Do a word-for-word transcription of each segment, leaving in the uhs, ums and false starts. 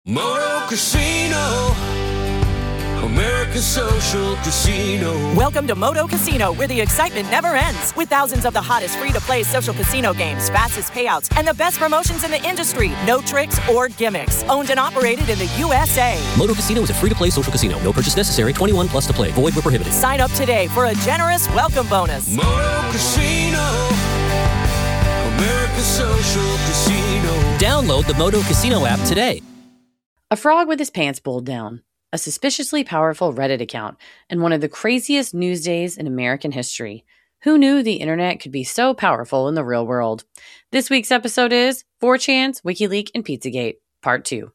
Moto Casino, America's social casino. Welcome to Moto Casino, where the excitement never ends. With thousands of the hottest free-to-play social casino games, fastest payouts, and the best promotions in the industry. No tricks or gimmicks. Owned and operated in the U S A. Moto Casino is a free-to-play social casino. No purchase necessary. twenty-one plus to play. Void where prohibited. Sign up today for a generous welcome bonus. Moto Casino, America's social casino. Download the Moto Casino app today. A frog with his pants pulled down, a suspiciously powerful Reddit account, and one of the craziest news days in American history. Who knew the internet could be so powerful in the real world? This week's episode is four chan, WikiLeaks, and Pizzagate, Part two.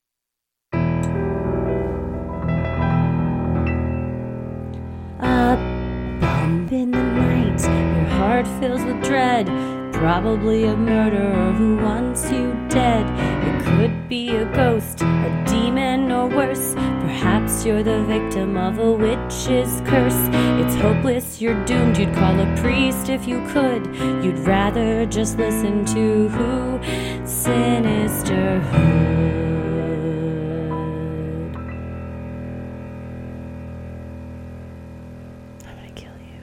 A bump in the night, your heart fills with dread. Probably a murderer who wants you dead. It could be a ghost, a demon, or worse. Perhaps you're the victim of a witch's curse. It's hopeless, you're doomed. You'd call a priest if you could. You'd rather just listen to who? Sinisterhood. I'm gonna kill you.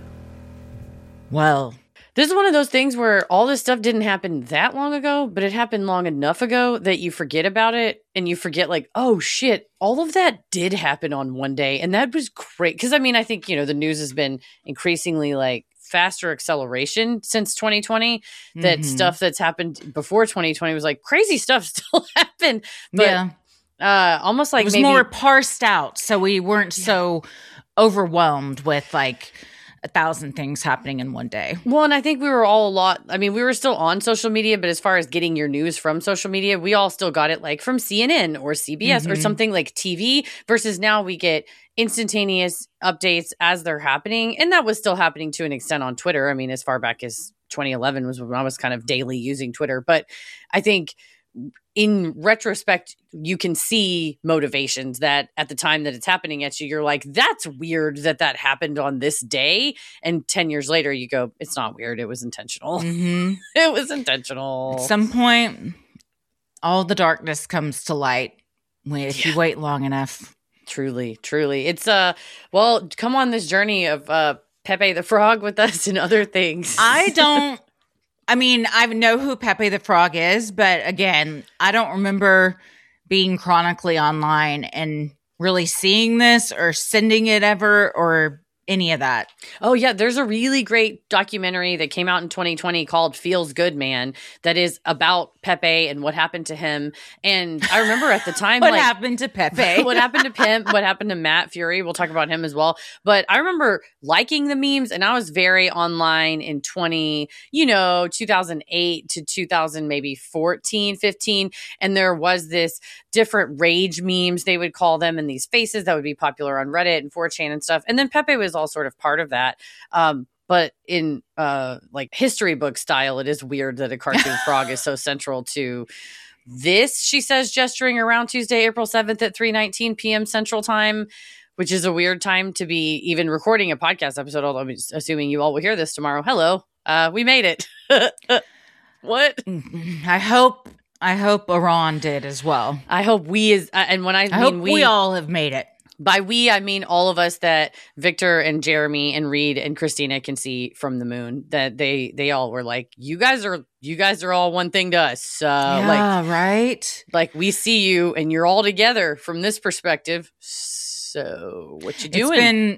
Well, This is one of those things where all this stuff didn't happen that long ago, but it happened long enough ago that you forget about it and you forget like, oh shit, all of that did happen on one day. And that was great. Cause I mean, I think, you know, the news has been increasingly like faster acceleration since twenty twenty. That mm-hmm. stuff that's happened before twenty twenty was like crazy stuff still happened. But yeah. uh, almost like it was maybe more parsed out. So we weren't Yeah. so overwhelmed with like a thousand things happening in one day. Well, and I think we were all a lot, I mean, we were still on social media, but as far as getting your news from social media, we all still got it like from C N N or C B S mm-hmm. or something like T V versus now we get instantaneous updates as they're happening. And that was still happening to an extent on Twitter. I mean, as far back as twenty eleven was when I was kind of daily using Twitter. But I think in retrospect, you can see motivations that at the time that it's happening at you, you're like, that's weird that that happened on this day. And ten years later, you go, it's not weird. It was intentional. Mm-hmm. It was intentional. At some point, all the darkness comes to light when, if Yeah. you wait long enough. Truly, truly. It's, uh, well, come on this journey of uh, Pepe the Frog with us and other things. I don't, I mean, I know who Pepe the Frog is, but again, I don't remember being chronically online and really seeing this or sending it ever or any of that. Oh, yeah. There's a really great documentary that came out in twenty twenty called Feels Good Man that is about Pepe and what happened to him. And I remember at the time, what like, happened to Pepe? what happened to Pimp? What happened to Matt Fury? We'll talk about him as well. But I remember liking the memes, and I was very online in twenty, you know, two thousand eight to two thousand, maybe fourteen, fifteen. And there was this different rage memes, they would call them, and these faces that would be popular on Reddit and four chan and stuff. And then Pepe was all sort of part of that. Um, but in uh, like history book style, it is weird that a cartoon frog is so central to this, she says, gesturing around Tuesday, April seventh at three nineteen p.m. Central Time, which is a weird time to be even recording a podcast episode, although I'm assuming you all will hear this tomorrow. Hello, uh, we made it. What? I hope I hope Iran did as well. I hope we is, uh, and when I, I mean hope we, we all have made it. by we, I mean all of us that Victor and Jeremy and Reed and Christina can see from the moon, that they they all were like, you guys are you guys are all one thing to us. So Yeah, like, right. like we see you and you're all together from this perspective. So what you doing? It's been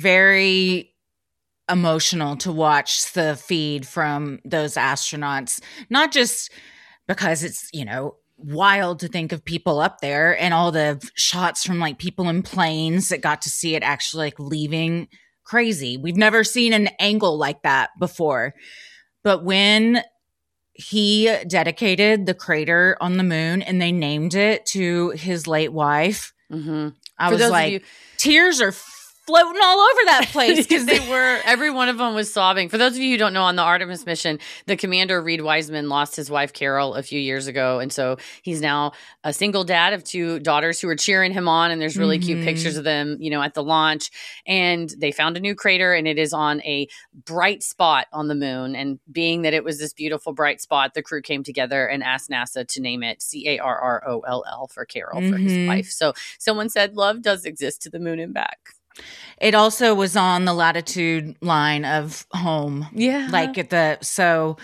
very emotional to watch the feed from those astronauts, not just because it's, you know, wild to think of people up there and all the shots from like people in planes that got to see it actually like leaving. Crazy. We've never seen an angle like that before. But when he dedicated the crater on the moon and they named it to his late wife, Mm-hmm. I For was those of like, you- tears are floating all over that place because they were, every one of them was sobbing. For those of you who don't know, on the Artemis mission, the commander, Reed Wiseman, lost his wife, Carol, a few years ago. And so he's now a single dad of two daughters who are cheering him on. And there's really mm-hmm. cute pictures of them, you know, at the launch. And they found a new crater, and it is on a bright spot on the moon. And being that it was this beautiful bright spot, the crew came together and asked NASA to name it C A R R O L L for Carol, mm-hmm. for his wife. So someone said love does exist to the moon and back. It also was on the latitude line of home. Yeah. Like at the, so,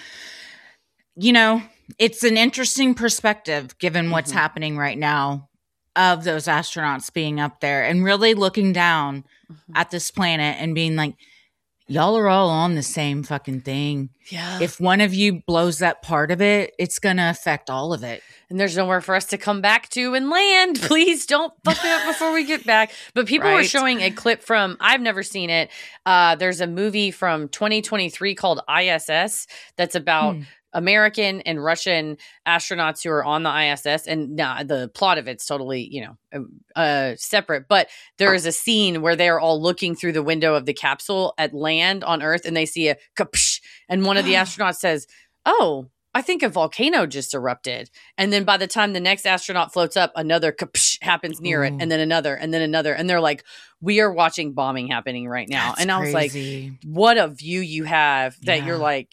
you know, it's an interesting perspective given what's mm-hmm. happening right now of those astronauts being up there and really looking down mm-hmm. at this planet and being like, y'all are all on the same fucking thing. Yeah. If one of you blows that part of it, it's going to affect all of it. And there's nowhere for us to come back to and land. Please don't fuck it up before we get back. But people right. were showing a clip from, I've never seen it. Uh, there's a movie from twenty twenty-three called I S S that's about hmm. American and Russian astronauts who are on the I S S. And nah, the plot of it's totally, you know, uh, separate. But there is a scene where they're all looking through the window of the capsule at land on Earth, and they see a kapsh, and one of the astronauts says, "Oh, I think a volcano just erupted." And then by the time the next astronaut floats up, another kapsh happens near Ooh. it, and then another, and then another. And they're like, we are watching bombing happening right now. That's and I was crazy. like, what a view you have that yeah. you're like,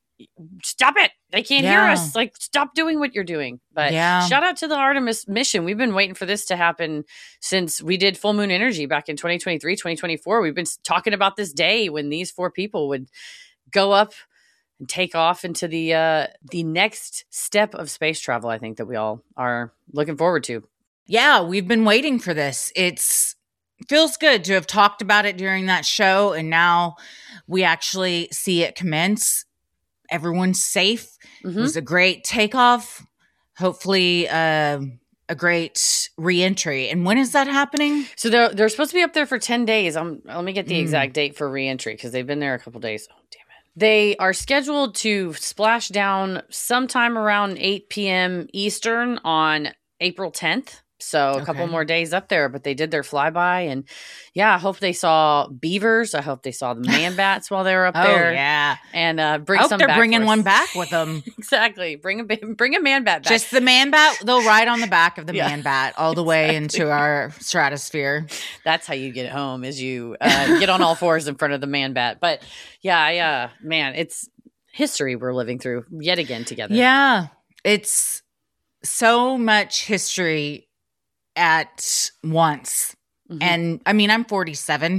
stop it. They can't yeah. hear us. Like, stop doing what you're doing. But yeah. shout out to the Artemis mission. We've been waiting for this to happen since we did Full Moon Energy back in twenty twenty-three, twenty twenty-four. We've been talking about this day when these four people would go up and take off into the uh, the next step of space travel, I think, that we all are looking forward to. Yeah, we've been waiting for this. It's feels good to have talked about it during that show, and now we actually see it commence. Everyone's safe. Mm-hmm. It was a great takeoff. Hopefully, uh, a great reentry. And when is that happening? So they're they're supposed to be up there for ten days. I'm, let me get the mm. exact date for reentry because they've been there a couple days. Oh, damn it. They are scheduled to splash down sometime around eight p.m. Eastern on April tenth. So a okay. couple more days up there, but they did their flyby. And yeah, I hope they saw beavers. I hope they saw the man bats while they were up oh, there. yeah. And uh, bring I hope some they're back bringing one back with them. Exactly. Bring a, bring a man bat back. Just the man bat. They'll ride on the back of the yeah. man bat all the exactly. way into our stratosphere. That's how you get home is you uh, get on all fours in front of the man bat. But yeah, yeah, man, it's history we're living through yet again together. Yeah. It's so much history at once. Mm-hmm. And I mean, I'm forty-seven.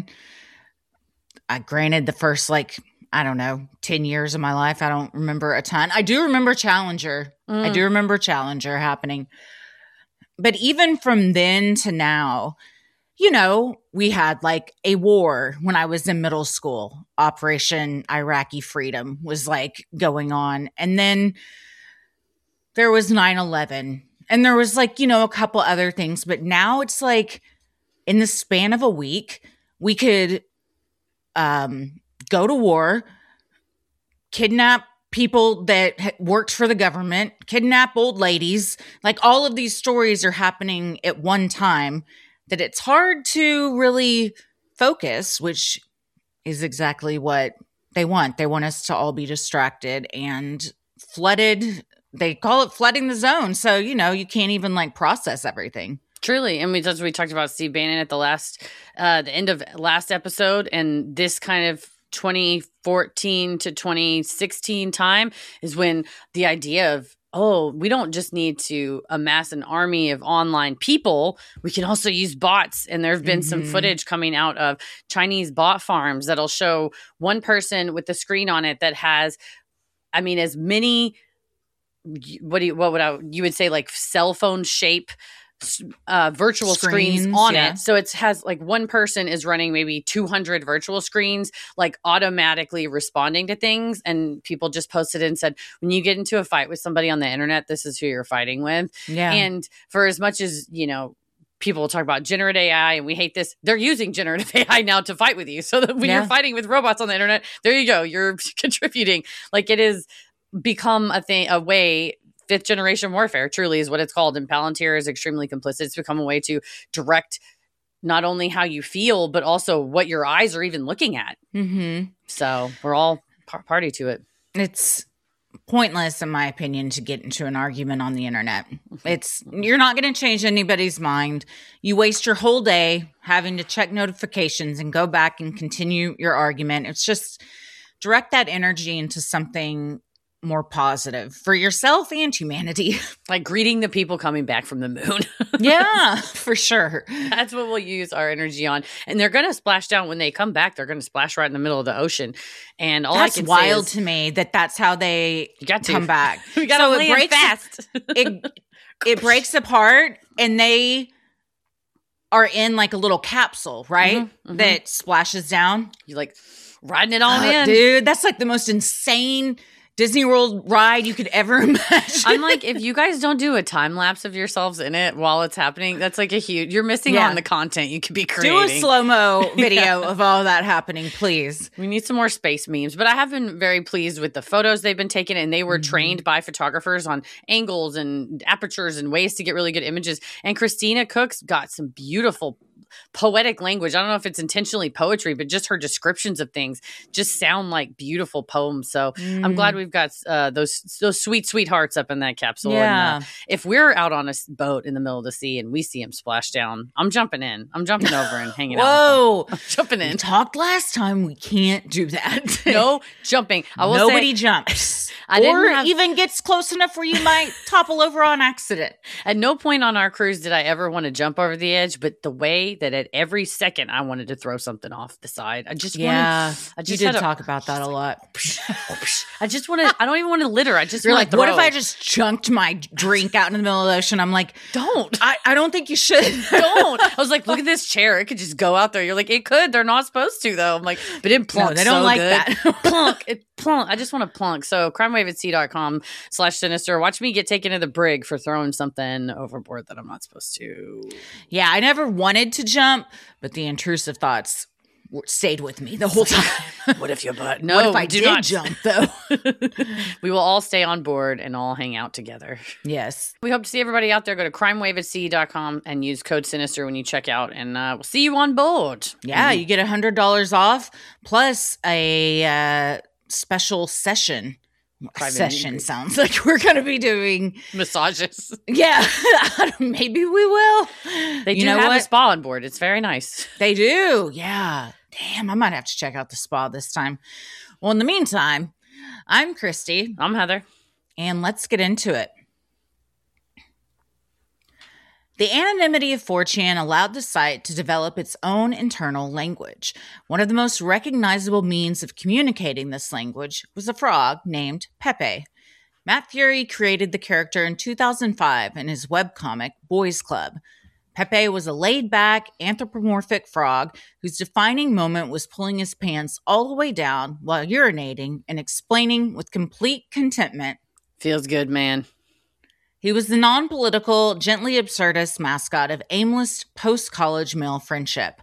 I granted the first, like, I don't know, ten years of my life. I don't remember a ton. I do remember Challenger. Mm. I do remember Challenger happening. But even from then to now, you know, we had like a war when I was in middle school. Operation Iraqi Freedom was like going on. And then there was nine eleven. And there was like, you know, a couple other things. But now it's like in the span of a week, we could um, go to war, kidnap people that worked for the government, kidnap old ladies. Like all of these stories are happening at one time that it's hard to really focus, which is exactly what they want. They want us to all be distracted and flooded. They call it flooding the zone. So, you know, you can't even like process everything. Truly. And we, as we talked about Steve Bannon at the last, uh, the end of last episode, and this kind of twenty fourteen to twenty sixteen time is when the idea of, oh, we don't just need to amass an army of online people. We can also use bots. And there have been mm-hmm. some footage coming out of Chinese bot farms that'll show one person with the screen on it that has, I mean, as many, what do you, what would I, you would say like cell phone shape uh, virtual screens, screens on yeah. it. So it has like one person is running maybe two hundred virtual screens, like automatically responding to things. And people just posted and said, when you get into a fight with somebody on the internet, this is who you're fighting with. Yeah. And for as much as, you know, people talk about generative A I and we hate this, they're using generative A I now to fight with you. So that when yeah. you're fighting with robots on the internet, there you go. You're contributing. Like it is become a thing, a way. Fifth generation warfare truly is what it's called. And Palantir is extremely complicit. It's become a way to direct not only how you feel, but also what your eyes are even looking at. Mm-hmm. So we're all par- party to it. It's pointless, in my opinion, to get into an argument on the internet. It's you're not going to change anybody's mind. You waste your whole day having to check notifications and go back and continue your argument. It's just direct that energy into something more positive for yourself and humanity. Like greeting the people coming back from the moon. Yeah, for sure. That's what we'll use our energy on. And they're going to splash down when they come back. They're going to splash right in the middle of the ocean. And all That's I can wild say is, to me that that's how they You got to. come back. we got to So it land breaks fast. it it breaks apart and they are in like a little capsule, right? Mhm, mhm. That splashes down. You like riding it on Uh, in. dude, that's like the most insane Disney World ride you could ever imagine. I'm like, if you guys don't do a time lapse of yourselves in it while it's happening, that's like a huge, you're missing Yeah. on the content you could be do creating. a slow-mo video of all that happening, please. We need some more space memes, but I have been very pleased with the photos they've been taking, and they were Mm-hmm. trained by photographers on angles and apertures and ways to get really good images. And Christina Cook's got some beautiful poetic language. I don't know if it's intentionally poetry, but just her descriptions of things just sound like beautiful poems. So I'm glad we've got uh, those those sweet, sweet hearts up in that capsule. Yeah. And, uh, if we're out on a s- boat in the middle of the sea and we see him splash down, I'm jumping in. I'm jumping over and hanging out. Whoa. with him. I'm jumping We in. talked last time. We can't do that. No jumping. I will Nobody say, jumps. I didn't or have- even gets close enough where you might topple over on accident. at no point on our cruise did I ever want to jump over the edge, but the way that at every second I wanted to throw something off the side. I just Yeah. wanted, I You just did had a- talk about that a lot. I just want to, I don't even want to litter. I just You're want like, to what if I just chunked my drink out in the middle of the ocean? I'm like, don't. I, I don't think you should. Don't. I was like, look at this chair. It could just go out there. You're like, it could. They're not supposed to, though. I'm like, but it plunks. No, they don't so like good. that. plunk. It plunk. I just want to plunk. So crimewave at sea dot com slash sinister. Watch me get taken to the brig for throwing something overboard that I'm not supposed to. Yeah, I never wanted to jump, but the intrusive thoughts w- stayed with me the whole time. What if you butt? No, what if I do did not. jump, though? We will all stay on board and all hang out together. Yes. We hope to see everybody out there. Go to crimewave at sea dot com and use code sinister when you check out. And uh, we'll see you on board. Yeah, you get one hundred dollars off plus a uh, special session. Private session meeting. sounds like we're going to be doing. Massages. Yeah, maybe we will. They You do know have what? a spa on board. It's very nice. They do. Yeah. Damn, I might have to check out the spa this time. Well, in the meantime, I'm Christy, I'm Heather. and let's get into it. The anonymity of four chan allowed the site to develop its own internal language. One of the most recognizable means of communicating this language was a frog named Pepe. Matt Fury created the character in two thousand five in his webcomic Boys Club. Pepe was a laid-back, anthropomorphic frog whose defining moment was pulling his pants all the way down while urinating and explaining with complete contentment. Feels good, man. He was the non-political, gently absurdist mascot of aimless post-college male friendship.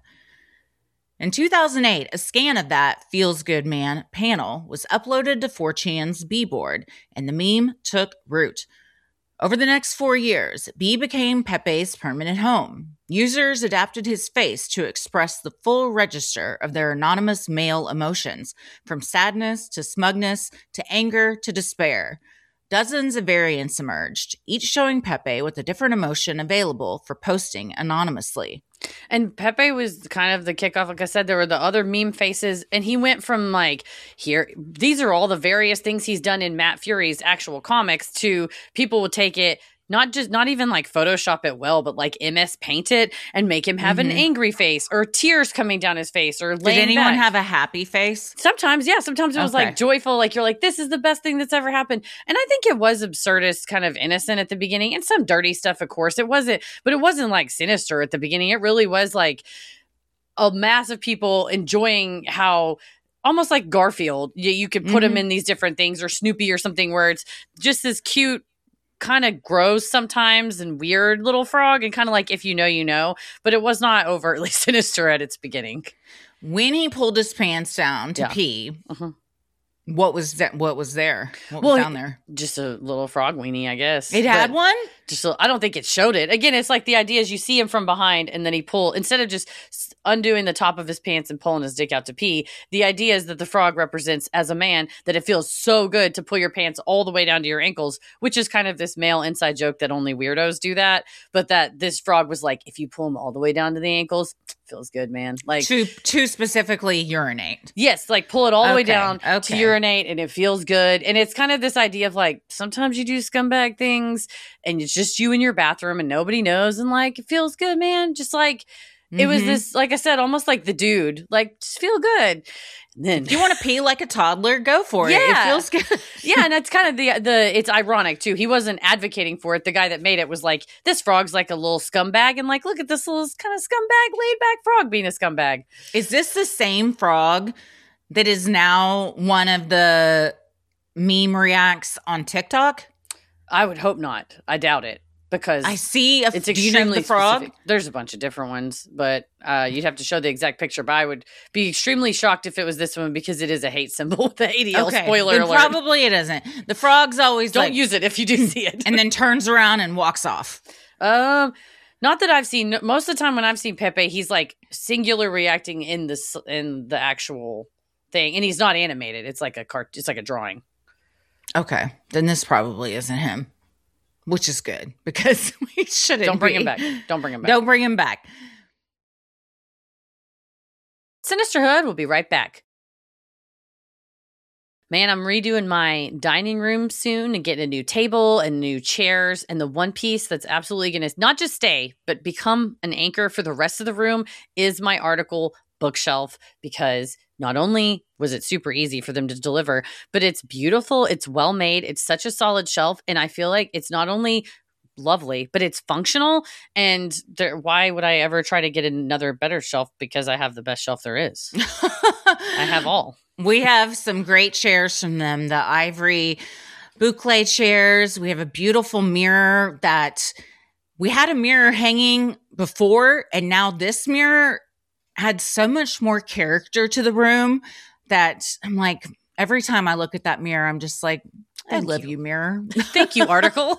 In two thousand eight, a scan of that Feels Good Man panel was uploaded to four chan's B-board, and the meme took root. Over the next four years, B became Pepe's permanent home. Users adapted his face to express the full register of their anonymous male emotions, from sadness to smugness to anger to despair. Dozens of variants emerged, each showing Pepe with a different emotion available for posting anonymously. And Pepe was kind of the kickoff. Like I said, there were the other meme faces, and he went from like, here, these are all the various things he's done in Matt Fury's actual comics, to people would take it, not just, not even like Photoshop it well, but like M S Paint it and make him have Mhm. an angry face or tears coming down his face or Did laying anyone back. have a happy face? Sometimes, yeah. Sometimes it was Okay. like joyful, like you're like, this is the best thing that's ever happened. And I think it was absurdist, kind of innocent at the beginning, and some dirty stuff, of course. It wasn't, but it wasn't like sinister at the beginning. It really was like a mass of people enjoying how almost like Garfield, you, you could put him Mhm. in these different things, or Snoopy or something, where it's just this cute, kind of gross sometimes and weird little frog, and kind of like if you know, you know, but it was not overtly sinister at its beginning. When he pulled his pants down to Yeah. pee, Mhm. what was that? What was there? What Well, was down there? Just a little frog weenie, I guess. It had But- one? Just so, I don't think it showed it. Again, it's like the idea is you see him from behind and then he pull instead of just undoing the top of his pants and pulling his dick out to pee. The idea is that the frog represents as a man that it feels so good to pull your pants all the way down to your ankles, which is kind of this male inside joke that only weirdos do that. But that this frog was like, if you pull him all the way down to the ankles, feels good, man. Like to to specifically urinate. Yes, like pull it all the Okay, way down okay. to urinate and it feels good. And it's kind of this idea of like sometimes you do scumbag things and it's just you in your bathroom and nobody knows and like it feels good, man. Just like it was Mhm. this, like I said, almost like the dude, like just feel good. And then If you want to pee like a toddler, go for it. Yeah. It feels good. yeah, and that's kind of the the. It's ironic too. He wasn't advocating for it. The guy that made it was like, "This frog's like a little scumbag," and like, look at this little kind of scumbag, laid back frog being a scumbag. Is this the same frog that is now one of the meme reacts on TikTok? I would hope not. I doubt it because I see. A, it's do you know extremely the frog? specific. There's a bunch of different ones, but uh, you'd have to show the exact picture. But I would be extremely shocked if it was this one because it is a hate symbol with the A D L. Okay, Spoiler then alert. probably it isn't. The frog's always Don't like, use it if you do see it. and then turns around and walks off. Um, not that I've seen. Most of the time when I've seen Pepe, he's like singular reacting in the in the actual thing, and he's not animated. It's like a cart. It's like a drawing. Okay, then this probably isn't him, which is good because we shouldn't. Don't bring be. him back. Don't bring him back. Don't bring him back. Sinisterhood. We'll be right back. Man, I'm redoing my dining room soon and getting a new table and new chairs. And the one piece that's absolutely going to not just stay, but become an anchor for the rest of the room is my article bookshelf, because not only was it super easy for them to deliver, but it's beautiful. It's well made. It's such a solid shelf. And I feel like it's not only lovely, but it's functional. And there, why would I ever try to get another better shelf? Because I have the best shelf there is. I have all. We have some great chairs from them, the ivory boucle chairs. We have a beautiful mirror that we had a mirror hanging before, and now this mirror had so much more character to the room that I'm like, every time I look at that mirror, I'm just like, I Thank love you. you, mirror. Thank you, article.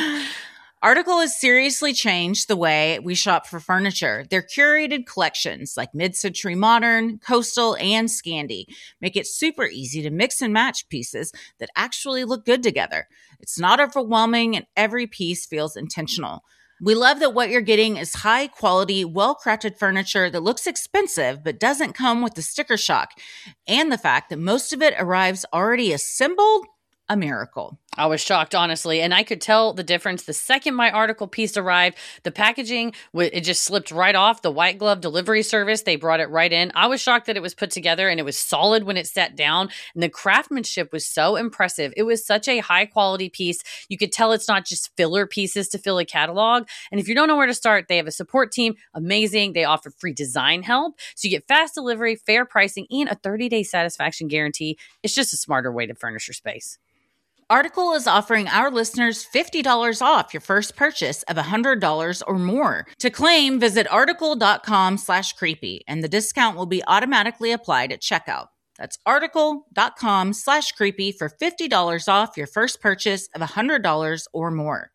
Article has seriously changed the way we shop for furniture. Their curated collections, like mid-century modern, coastal, and Scandi, make it super easy to mix and match pieces that actually look good together. It's not overwhelming, and every piece feels intentional. We love that what you're getting is high-quality, well-crafted furniture that looks expensive but doesn't come with the sticker shock, and the fact that most of it arrives already assembled. A miracle. I was shocked, honestly, and I could tell the difference the second my article piece arrived. The packaging, it just slipped right off. The white glove delivery service, they brought it right in. I was shocked that it was put together and it was solid when it sat down, and the craftsmanship was so impressive. It was such a high quality piece. You could tell it's not just filler pieces to fill a catalog. And if you don't know where to start, they have a support team, amazing. They offer free design help, so you get fast delivery, fair pricing, and a thirty day satisfaction guarantee. It's just a smarter way to furnish your space. Article is offering our listeners fifty dollars off your first purchase of one hundred dollars or more. To claim, visit article.com slash creepy, and the discount will be automatically applied at checkout. That's article.com slash creepy for fifty dollars off your first purchase of one hundred dollars or more.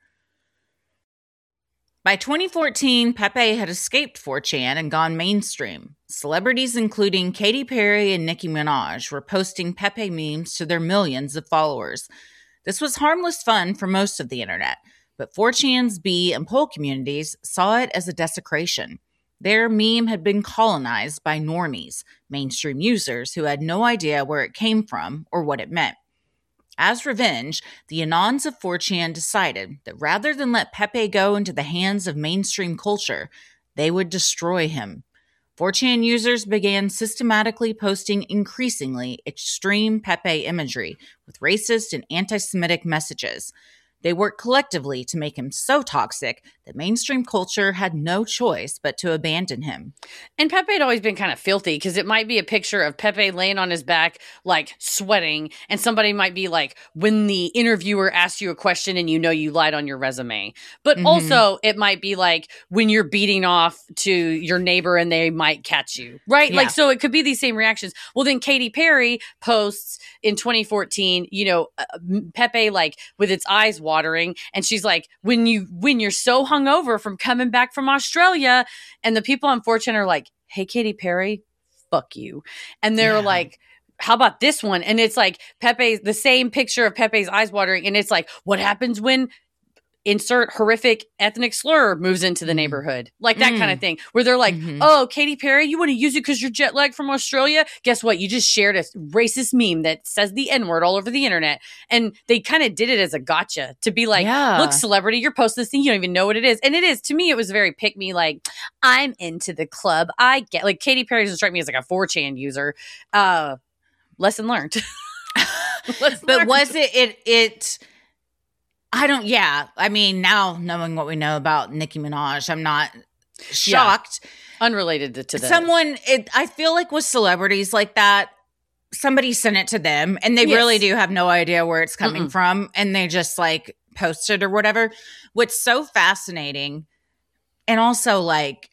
By twenty fourteen, Pepe had escaped four chan and gone mainstream. Celebrities including Katy Perry and Nicki Minaj were posting Pepe memes to their millions of followers. This was harmless fun for most of the internet, but four chan's B and pole communities saw it as a desecration. Their meme had been colonized by normies, mainstream users who had no idea where it came from or what it meant. As revenge, the Anons of four chan decided that rather than let Pepe go into the hands of mainstream culture, they would destroy him. four chan users began systematically posting increasingly extreme Pepe imagery with racist and anti-Semitic messages. They worked collectively to make him so toxic that mainstream culture had no choice but to abandon him. And Pepe had always been kind of filthy, because it might be a picture of Pepe laying on his back, like sweating, and somebody might be like, when the interviewer asks you a question and you know you lied on your resume. But Mm-hmm. also it might be like when you're beating off to your neighbor and they might catch you, right? Yeah. Like, so it could be these same reactions. Well, then Katy Perry posts in twenty fourteen, you know, uh, Pepe like with its eyes watering, watering. And she's like, when you when you're so hungover from coming back from Australia, and the people on four chan are like, hey, Katy Perry, fuck you. And they're Yeah. like, how about this one? And it's like Pepe's, the same picture of Pepe's eyes watering. And it's like, what happens when insert horrific ethnic slur moves into the Mm. neighborhood? Like that Mm. kind of thing, where they're like, Mhm. oh, Katy Perry, you want to use it because you're jet lagged from Australia? Guess what? You just shared a racist meme that says the N-word all over the internet. And they kind of did it as a gotcha to be like, Yeah. look, celebrity, you're posting this thing. You don't even know what it is. And it is, to me, it was very pick me, like, I'm into the club. I get, like, Katy Perry doesn't strike me as like a four chan user. Uh, lesson learned. Lesson But learned. was it, it, it, I don't, yeah. I mean, now knowing what we know about Nicki Minaj, I'm not shocked. Unrelated to, to the Someone, it, I feel like with celebrities like that, somebody sent it to them and they Yes. really do have no idea where it's coming Mm-mm. from. And they just like post it or whatever. What's so fascinating and also like,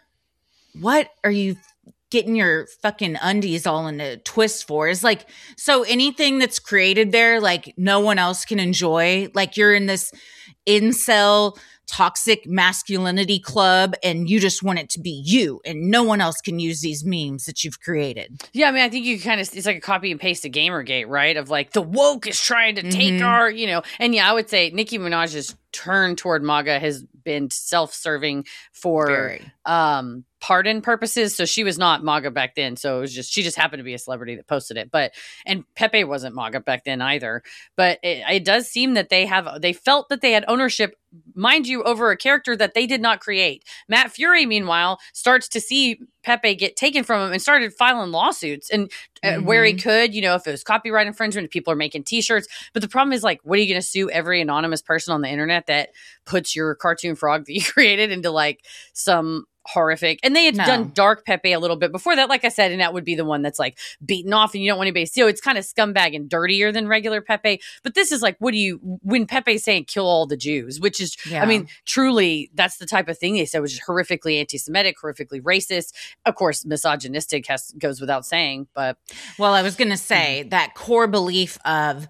what are you getting your fucking undies all in a twist for? Is like, so anything that's created there, like no one else can enjoy. Like you're in this incel toxic masculinity club and you just want it to be you and no one else can use these memes that you've created. Yeah, I mean, I think you kind of, it's like a copy and paste of Gamergate, right? Of like, the woke is trying to take Mhm. our, you know, and yeah, I would say Nicki Minaj's turn toward MAGA has been self-serving for Very. um pardon purposes. So she was not MAGA back then. So it was just, she just happened to be a celebrity that posted it. But, and Pepe wasn't MAGA back then either. But it, it does seem that they have, they felt that they had ownership, mind you, over a character that they did not create. Matt Fury, meanwhile, starts to see Pepe get taken from him and started filing lawsuits and uh, where he could, you know, if it was copyright infringement, people are making t-shirts. But the problem is like, what are you going to sue every anonymous person on the internet that puts your cartoon frog that you created into like some horrific? And they had No. done Dark Pepe a little bit before that, like I said, and that would be the one that's like beaten off and you don't want anybody to see. So it's kind of scumbag and dirtier than regular Pepe. But this is like, what do you, when Pepe's saying kill all the Jews, which is, Yeah. I mean, truly, that's the type of thing they said, which is horrifically anti-Semitic, horrifically racist, of course, misogynistic, has goes without saying. But Well, I was going to say that core belief of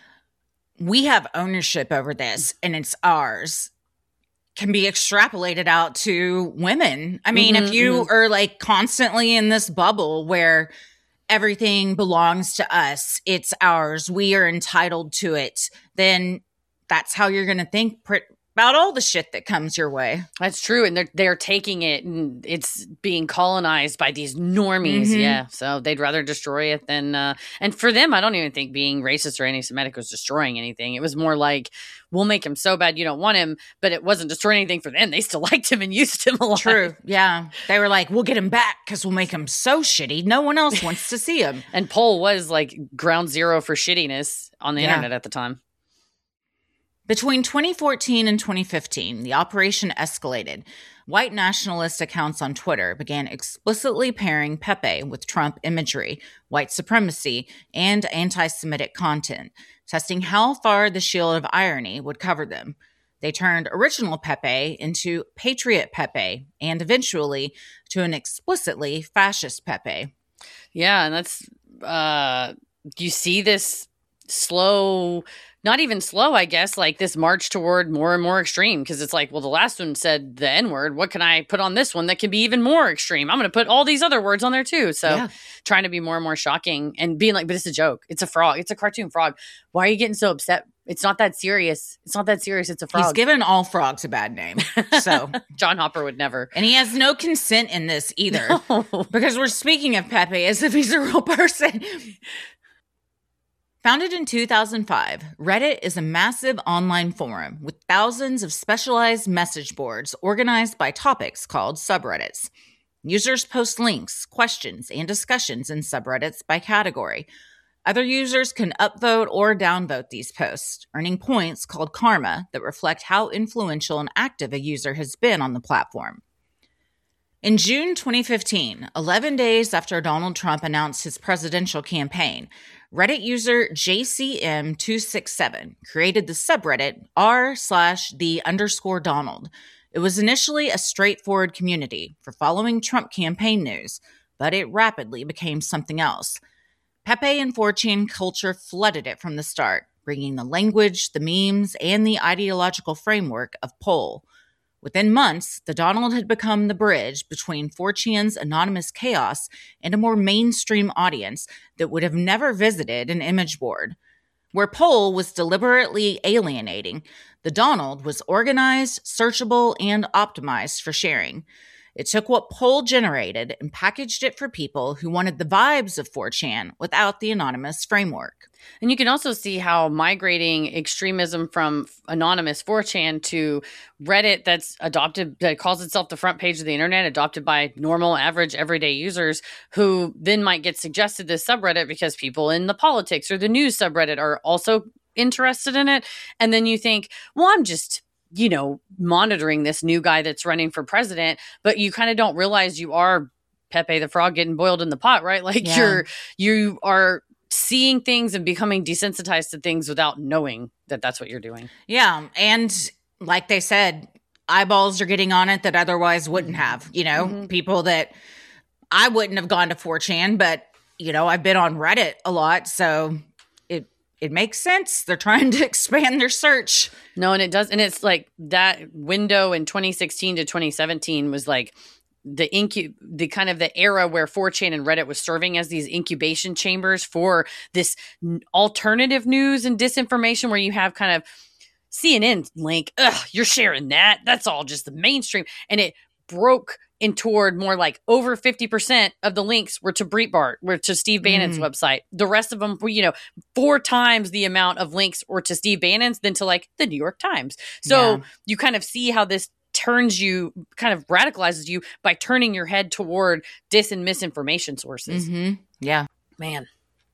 we have ownership over this and it's ours can be extrapolated out to women. I mean, Mhm, if you are like constantly in this bubble where everything belongs to us, it's ours, we are entitled to it, then that's how you're going to think pr- about all the shit that comes your way. that's true. And they're they're taking it and it's being colonized by these normies. Mhm. Yeah. So they'd rather destroy it than uh and for them, I don't even think being racist or anti-Semitic was destroying anything. It was more like, we'll make him so bad you don't want him, but it wasn't destroying anything for them. They still liked him and used him a lot. True. Yeah. They were like, we'll get him back because we'll make him so shitty. No one else wants to see him. And Poll was like ground zero for shittiness on the Yeah. internet at the time. Between twenty fourteen and twenty fifteen, the operation escalated. White nationalist accounts on Twitter began explicitly pairing Pepe with Trump imagery, white supremacy, and anti-Semitic content, testing how far the shield of irony would cover them. They turned original Pepe into Patriot Pepe and eventually to an explicitly fascist Pepe. Yeah, and that's uh you see this slow, not even slow, I guess, like this march toward more and more extreme, because it's like, well, the last one said the N-word. What can I put on this one that can be even more extreme? I'm going to put all these other words on there too. So Yeah. trying to be more and more shocking and being like, but it's a joke. It's a frog. It's a cartoon frog. Why are you getting so upset? It's not that serious. It's not that serious. It's a frog. He's given all frogs a bad name. So, John Hopper would never. and he has no consent in this either. No. Because we're speaking of Pepe as if he's a real person. Founded in two thousand five, Reddit is a massive online forum with thousands of specialized message boards organized by topics called subreddits. Users post links, questions, and discussions in subreddits by category. Other users can upvote or downvote these posts, earning points called karma that reflect how influential and active a user has been on the platform. In June twenty fifteen, eleven days after Donald Trump announced his presidential campaign, Reddit user J C M two six seven created the subreddit r slash the underscore Donald. It was initially a straightforward community for following Trump campaign news, but it rapidly became something else. Pepe and four chan culture flooded it from the start. bringing the language, the memes, and the ideological framework of Pol. Within months, the Donald had become the bridge between four chan's anonymous chaos and a more mainstream audience that would have never visited an image board. Where Pol was deliberately alienating, the Donald was organized, searchable, and optimized for sharing. It took what Pol generated and packaged it for people who wanted the vibes of four chan without the anonymous framework. And you can also see how migrating extremism from anonymous four chan to Reddit that's adopted, that calls itself the front page of the internet, adopted by normal, average, everyday users who then might get suggested this subreddit because people in the politics or the news subreddit are also interested in it. And then you think, well, I'm just, you know, monitoring this new guy that's running for president, but you kind of don't realize you are Pepe the Frog getting boiled in the pot, right? Like Yeah. you're, you are seeing things and becoming desensitized to things without knowing that that's what you're doing. Yeah. And like they said, eyeballs are getting on it that otherwise wouldn't have, you know, Mhm. people that I wouldn't have gone to four chan, but, you know, I've been on Reddit a lot. So it, it makes sense. They're trying to expand their search. No, and it does. And it's like that window in twenty sixteen to twenty seventeen was like the incu- the kind of the era where four chan and Reddit was serving as these incubation chambers for this n- alternative news and disinformation, where you have kind of C N N link. Ugh, you're sharing that. That's all just the mainstream. And it broke in toward more like over fifty percent of the links were to Breitbart, were to Steve Bannon's Mm. website. The rest of them were, you know, four times the amount of links were to Steve Bannon's than to like the New York Times. So Yeah. you kind of see how this turns you, kind of radicalizes you by turning your head toward dis and misinformation sources. Mm-hmm. Yeah. Man.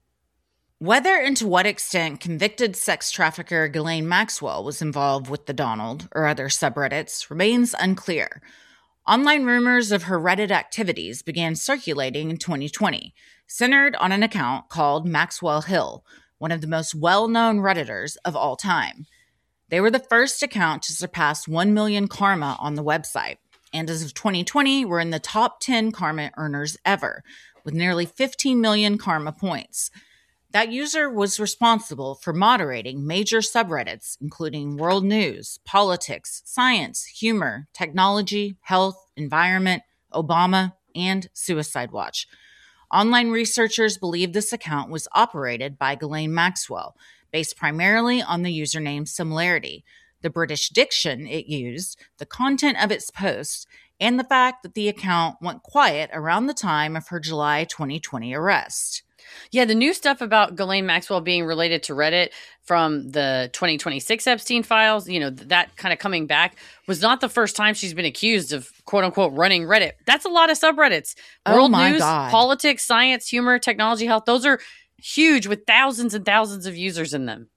Whether and to what extent convicted sex trafficker Ghislaine Maxwell was involved with the Donald or other subreddits remains unclear. Online rumors of her Reddit activities began circulating in twenty twenty, centered on an account called Maxwell Hill, one of the most well-known Redditors of all time. They were the first account to surpass one million karma on the website, and as of twenty twenty, were in the top ten karma earners ever, with nearly fifteen million karma points. That user was responsible for moderating major subreddits, including world news, politics, science, humor, technology, health, environment, Obama, and Suicide Watch. Online researchers believe this account was operated by Ghislaine Maxwell, based primarily on the username similarity, the British diction it used, the content of its posts, and the fact that the account went quiet around the time of her July twenty twenty arrest. Yeah, the new stuff about Ghislaine Maxwell being related to Reddit from the twenty twenty-six Epstein files, you know, that kind of coming back was not the first time she's been accused of quote unquote running Reddit. That's a lot of subreddits. Oh World my news, God. politics, science, humor, technology, health. Those are huge with thousands and thousands of users in them.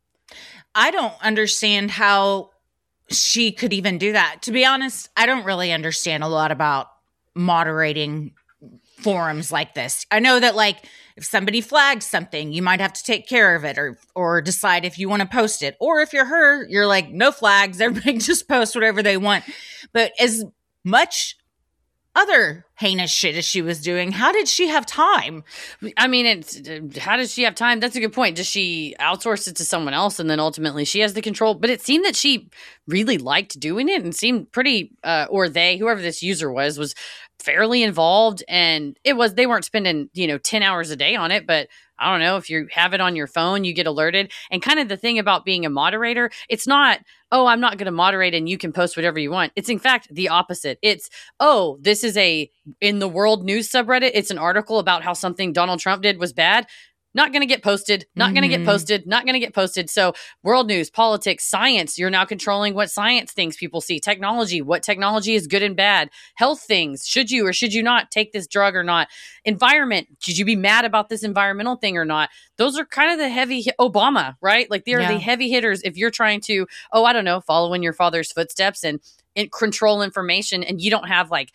I don't understand how she could even do that. To be honest, I don't really understand a lot about moderating forums like this. I know that like if somebody flags something, you might have to take care of it or or decide if you want to post it. Or if you're her, you're like, no flags, everybody just post whatever they want. But as much other heinous shit as she was doing, how did she have time? I mean, it's, how does she have time? That's a good point. Does she outsource it to someone else and then ultimately she has the control? But it seemed that she really liked doing it and seemed pretty, uh, or they, whoever this user was, was fairly involved. And it was, they weren't spending, you know, ten hours a day on it, but I don't know, if you have it on your phone, you get alerted. And kind of the thing about being a moderator, it's not, oh, I'm not going to moderate and you can post whatever you want. It's in fact the opposite. It's, oh, this is a, in the world news subreddit, it's an article about how something Donald Trump did was bad. Not going to get posted, not going to Mhm. get posted, not going to get posted. So world news, politics, science, you're now controlling what science things people see. Technology, what technology is good and bad. Health things, should you or should you not take this drug or not? Environment, should you be mad about this environmental thing or not? Those are kind of the heavy, hit- Obama, right? Like they're Yeah. the heavy hitters if you're trying to, oh, I don't know, follow in your father's footsteps and, and control information, and you don't have like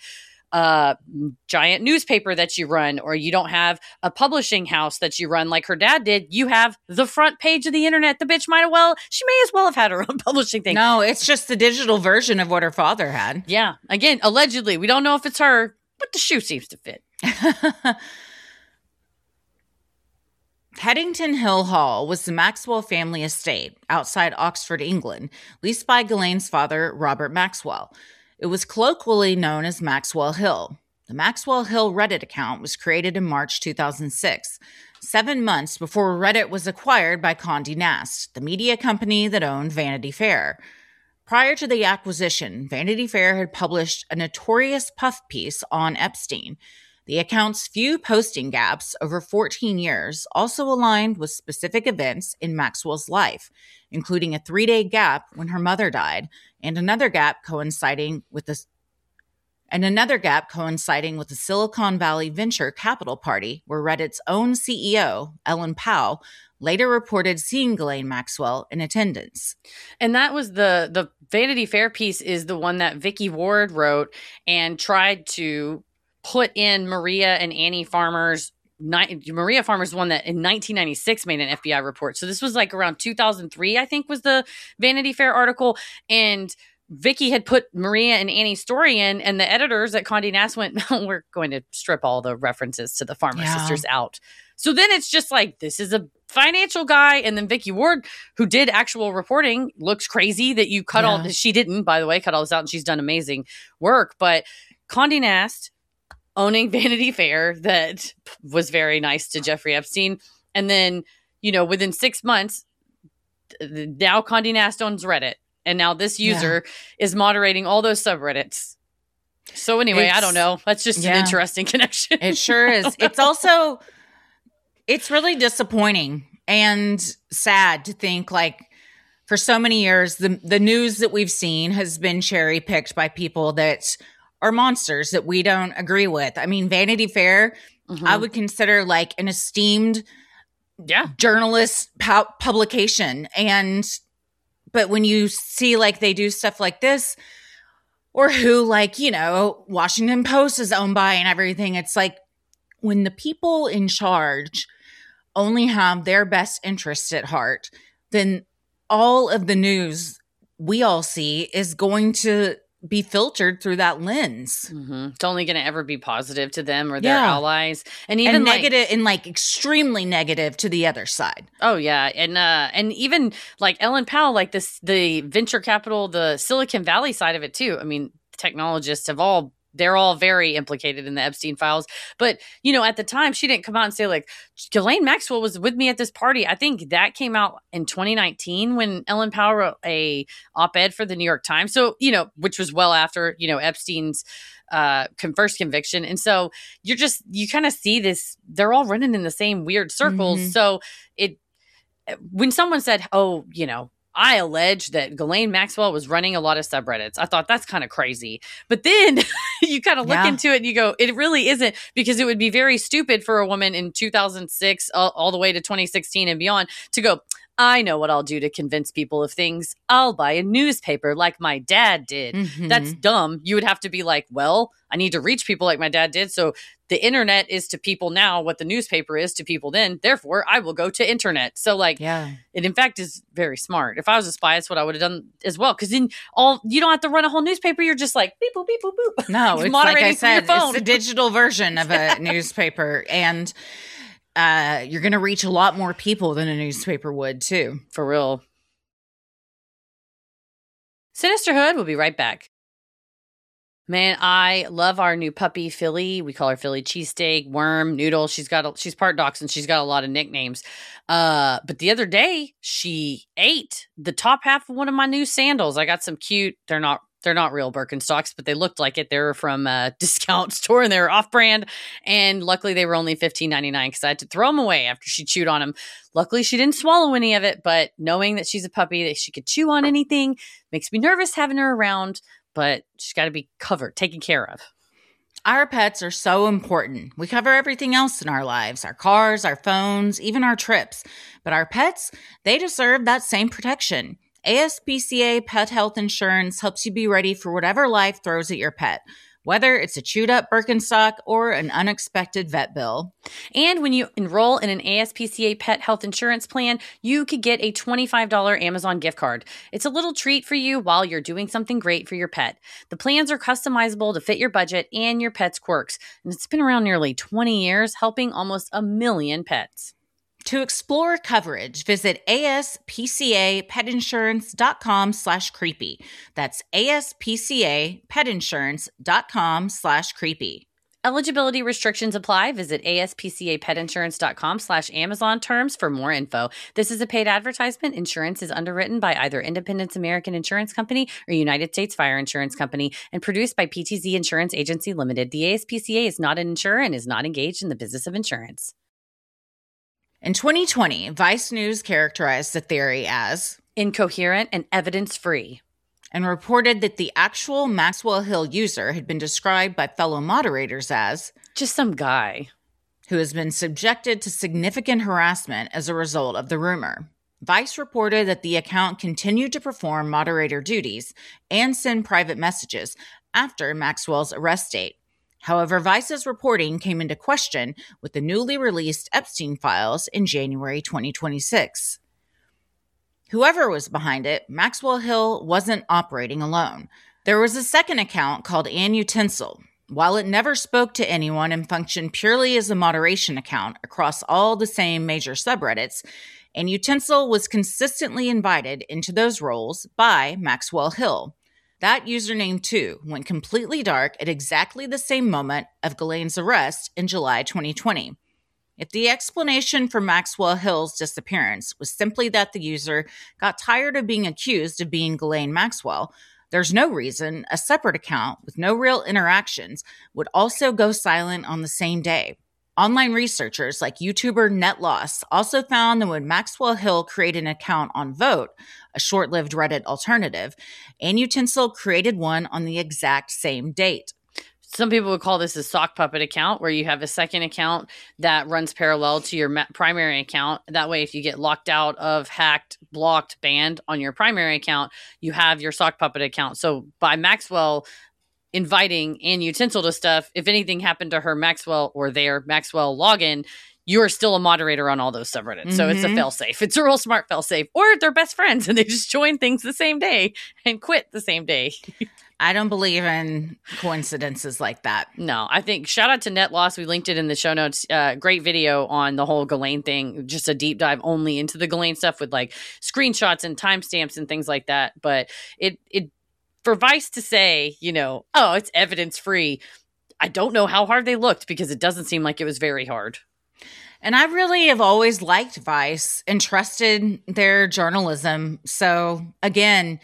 a giant newspaper that you run, or you don't have a publishing house that you run like her dad did. You have the front page of the internet. The bitch might have well, she may as well have had her own publishing thing. No, it's just the digital version of what her father had. Yeah. Again, allegedly, we don't know if it's her, but the shoe seems to fit. Headington Hill Hall was the Maxwell family estate outside Oxford, England, leased by Ghislaine's father, Robert Maxwell. It was colloquially known as Maxwell Hill. The Maxwell Hill Reddit account was created in March two thousand six, seven months before Reddit was acquired by Condé Nast, the media company that owned Vanity Fair. Prior to the acquisition, Vanity Fair had published a notorious puff piece on Epstein. The account's few posting gaps over fourteen years also aligned with specific events in Maxwell's life, including a three-day gap when her mother died, and another gap coinciding with the and another gap coinciding with the Silicon Valley Venture Capital Party, where Reddit's own C E O, Ellen Pao, later reported seeing Ghislaine Maxwell in attendance. And that was the the Vanity Fair piece is the one that Vicky Ward wrote and tried to put in Maria and Annie Farmer's Ni- Maria Farmer's one that in nineteen ninety-six made an F B I report. So this was like around two thousand three, I think, was the Vanity Fair article. And Vicky had put Maria and Annie's story in, and the editors at Condé Nast went, we're going to strip all the references to the Farmer Yeah. sisters out. So then it's just like, this is a financial guy. And then Vicky Ward, who did actual reporting, looks crazy that you cut Yeah. all this. She didn't, by the way, cut all this out, and she's done amazing work. But Condé Nast owning Vanity Fair that was very nice to Jeffrey Epstein. And then, you know, within six months, now Condé Nast owns Reddit. And now this user yeah. is moderating all those subreddits. So anyway, it's, I don't know. That's just yeah. an interesting connection. It sure is. It's also, it's really disappointing and sad to think like for so many years, the, the news that we've seen has been cherry picked by people that are monsters that we don't agree with. I mean, Vanity Fair, mm-hmm. I would consider like an esteemed yeah. journalist pu- publication. And But when you see like they do stuff like this, or who like, you know, Washington Post is owned by and everything, it's like when the people in charge only have their best interests at heart, then all of the news we all see is going to be filtered through that lens. Mm-hmm. It's only going to ever be positive to them or their yeah. allies, and even and like, negative and like extremely negative to the other side. Oh yeah, and uh, and even like Ellen Powell, like this, the venture capital, the Silicon Valley side of it too. I mean, technologists have all. They're all very implicated in the Epstein files. But, you know, at the time, she didn't come out and say, like, Ghislaine Maxwell was with me at this party. I think that came out in twenty nineteen when Ellen Powell wrote a op-ed for the New York Times. So, you know, which was well after, you know, Epstein's uh, first conviction. And so you're just, you kind of see this, they're all running in the same weird circles. Mm-hmm. So it, when someone said, oh, you know, I allege that Ghislaine Maxwell was running a lot of subreddits, I thought that's kind of crazy. But then you kind of look yeah. into it and you go, it really isn't, because it would be very stupid for a woman in two thousand six all, all the way to twenty sixteen and beyond to go, I know what I'll do to convince people of things. I'll buy a newspaper like my dad did. Mm-hmm. That's dumb. You would have to be like, well, I need to reach people like my dad did. So the internet is to people now what the newspaper is to people then. Therefore, I will go to internet. So like, yeah. it in fact is very smart. If I was a spy, that's what I would have done as well. Because then all you don't have to run a whole newspaper. You're just like beep boop beep boop boop. No, it's like I said, it's a digital version of a newspaper, and uh, you're going to reach a lot more people than a newspaper would too. For real. Sinisterhood. We'll be right back. Man, I love our new puppy, Philly. We call her Philly Cheesesteak, Worm, Noodle. She's got a, she's part dachshund. She's got a lot of nicknames. Uh, but the other day, she ate the top half of one of my new sandals. I got some cute. They're not they're not real Birkenstocks, but they looked like it. They were from a discount store and they were off brand. And luckily, they were only fifteen ninety-nine because I had to throw them away after she chewed on them. Luckily, she didn't swallow any of it. But knowing that she's a puppy, that she could chew on anything, makes me nervous having her around. But she's got to be covered, taken care of. Our pets are so important. We cover everything else in our lives, our cars, our phones, even our trips. But our pets, they deserve that same protection. A S P C A Pet Health Insurance helps you be ready for whatever life throws at your pet, whether it's a chewed up Birkenstock or an unexpected vet bill. And when you enroll in an A S P C A pet health insurance plan, you could get a twenty-five dollars Amazon gift card. It's a little treat for you while you're doing something great for your pet. The plans are customizable to fit your budget and your pet's quirks. And it's been around nearly twenty years, helping almost a million pets. To explore coverage, visit aspcapetinsurance.com slash creepy. That's aspcapetinsurance.com slash creepy. Eligibility restrictions apply. Visit aspcapetinsurance.com slash Amazon terms for more info. This is a paid advertisement. Insurance is underwritten by either Independence American Insurance Company or United States Fire Insurance Company and produced by P T Z Insurance Agency Limited. The A S P C A is not an insurer and is not engaged in the business of insurance. In twenty twenty, Vice News characterized the theory as incoherent and evidence-free, and reported that the actual Maxwell Hill user had been described by fellow moderators as just some guy who has been subjected to significant harassment as a result of the rumor. Vice reported that the account continued to perform moderator duties and send private messages after Maxwell's arrest date. However, Vice's reporting came into question with the newly released Epstein files in January twenty twenty-six. Whoever was behind it, Maxwell Hill wasn't operating alone. There was a second account called Ann Utensil. While it never spoke to anyone and functioned purely as a moderation account across all the same major subreddits, Ann Utensil was consistently invited into those roles by Maxwell Hill. That username, too, went completely dark at exactly the same moment of Ghislaine's arrest in July twenty twenty. If the explanation for Maxwell Hill's disappearance was simply that the user got tired of being accused of being Ghislaine Maxwell, there's no reason a separate account with no real interactions would also go silent on the same day. Online researchers like YouTuber NetLoss also found that when Maxwell Hill created an account on Vote, a short-lived Reddit alternative, Ann Utensil created one on the exact same date. Some people would call this a sock puppet account, where you have a second account that runs parallel to your ma- primary account. That way, if you get locked out of, hacked, blocked, banned on your primary account, you have your sock puppet account. So by Maxwell inviting Ann Utensil to stuff, if anything happened to her Maxwell or their Maxwell login, you're still a moderator on all those subreddits. Mm-hmm. So it's a fail-safe. It's a real smart fail-safe. Or they're best friends and they just join things the same day and quit the same day. I don't believe in coincidences like that. No, I think shout out to NetLoss. We linked it in the show notes. Uh, great video on the whole Ghislaine thing. Just a deep dive only into the Ghislaine stuff with like screenshots and timestamps and things like that. But it it for Vice to say, you know, oh, it's evidence free. I don't know how hard they looked because it doesn't seem like it was very hard. And I really have always liked Vice and trusted their journalism. So again,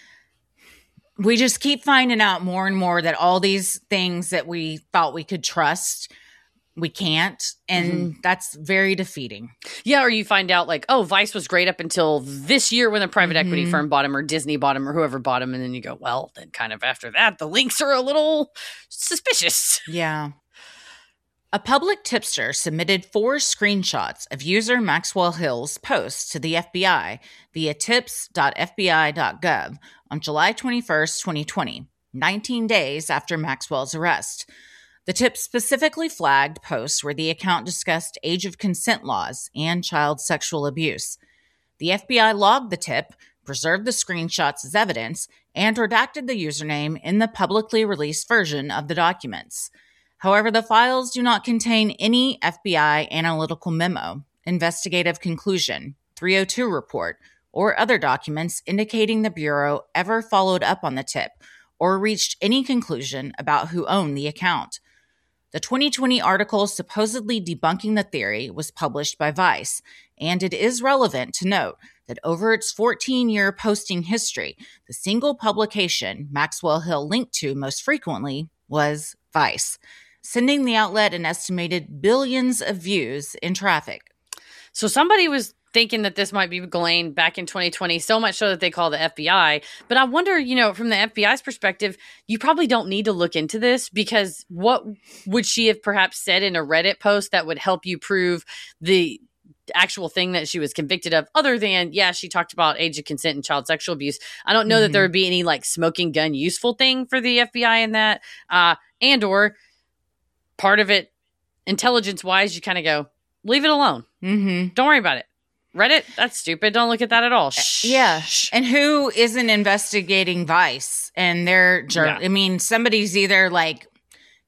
we just keep finding out more and more that all these things that we thought we could trust, we can't. And mm-hmm. that's very defeating. Yeah, or you find out like, oh, Vice was great up until this year when the private mm-hmm. equity firm bought him or Disney bought him or whoever bought him. And then you go, well, then kind of after that, the links are a little suspicious. Yeah. A public tipster submitted four screenshots of user Maxwell Hill's post to the F B I via tips dot f b i dot gov on July twenty-first, twenty twenty, nineteen days after Maxwell's arrest. The tip specifically flagged posts where the account discussed age of consent laws and child sexual abuse. The F B I logged the tip, preserved the screenshots as evidence, and redacted the username in the publicly released version of the documents. However, the files do not contain any F B I analytical memo, investigative conclusion, three oh two report, or other documents indicating the Bureau ever followed up on the tip or reached any conclusion about who owned the account. The twenty twenty article supposedly debunking the theory was published by Vice, and it is relevant to note that over its fourteen-year posting history, the single publication Maxwell Hill linked to most frequently was Vice, sending the outlet an estimated billions of views in traffic. So somebody was thinking that this might be Ghislaine back in twenty twenty, so much so that they call the F B I. But I wonder, you know, from the F B I's perspective, you probably don't need to look into this, because what would she have perhaps said in a Reddit post that would help you prove the actual thing that she was convicted of, other than, yeah, she talked about age of consent and child sexual abuse? I don't know mm-hmm. that there would be any like smoking gun useful thing for the F B I in that. Uh, and or part of it, intelligence-wise, you kind of go, leave it alone. Mm-hmm. Don't worry about it. Reddit, that's stupid. Don't look at that at all. Shh. Yeah. And who isn't investigating Vice and their journal? Yeah. I mean, somebody's either like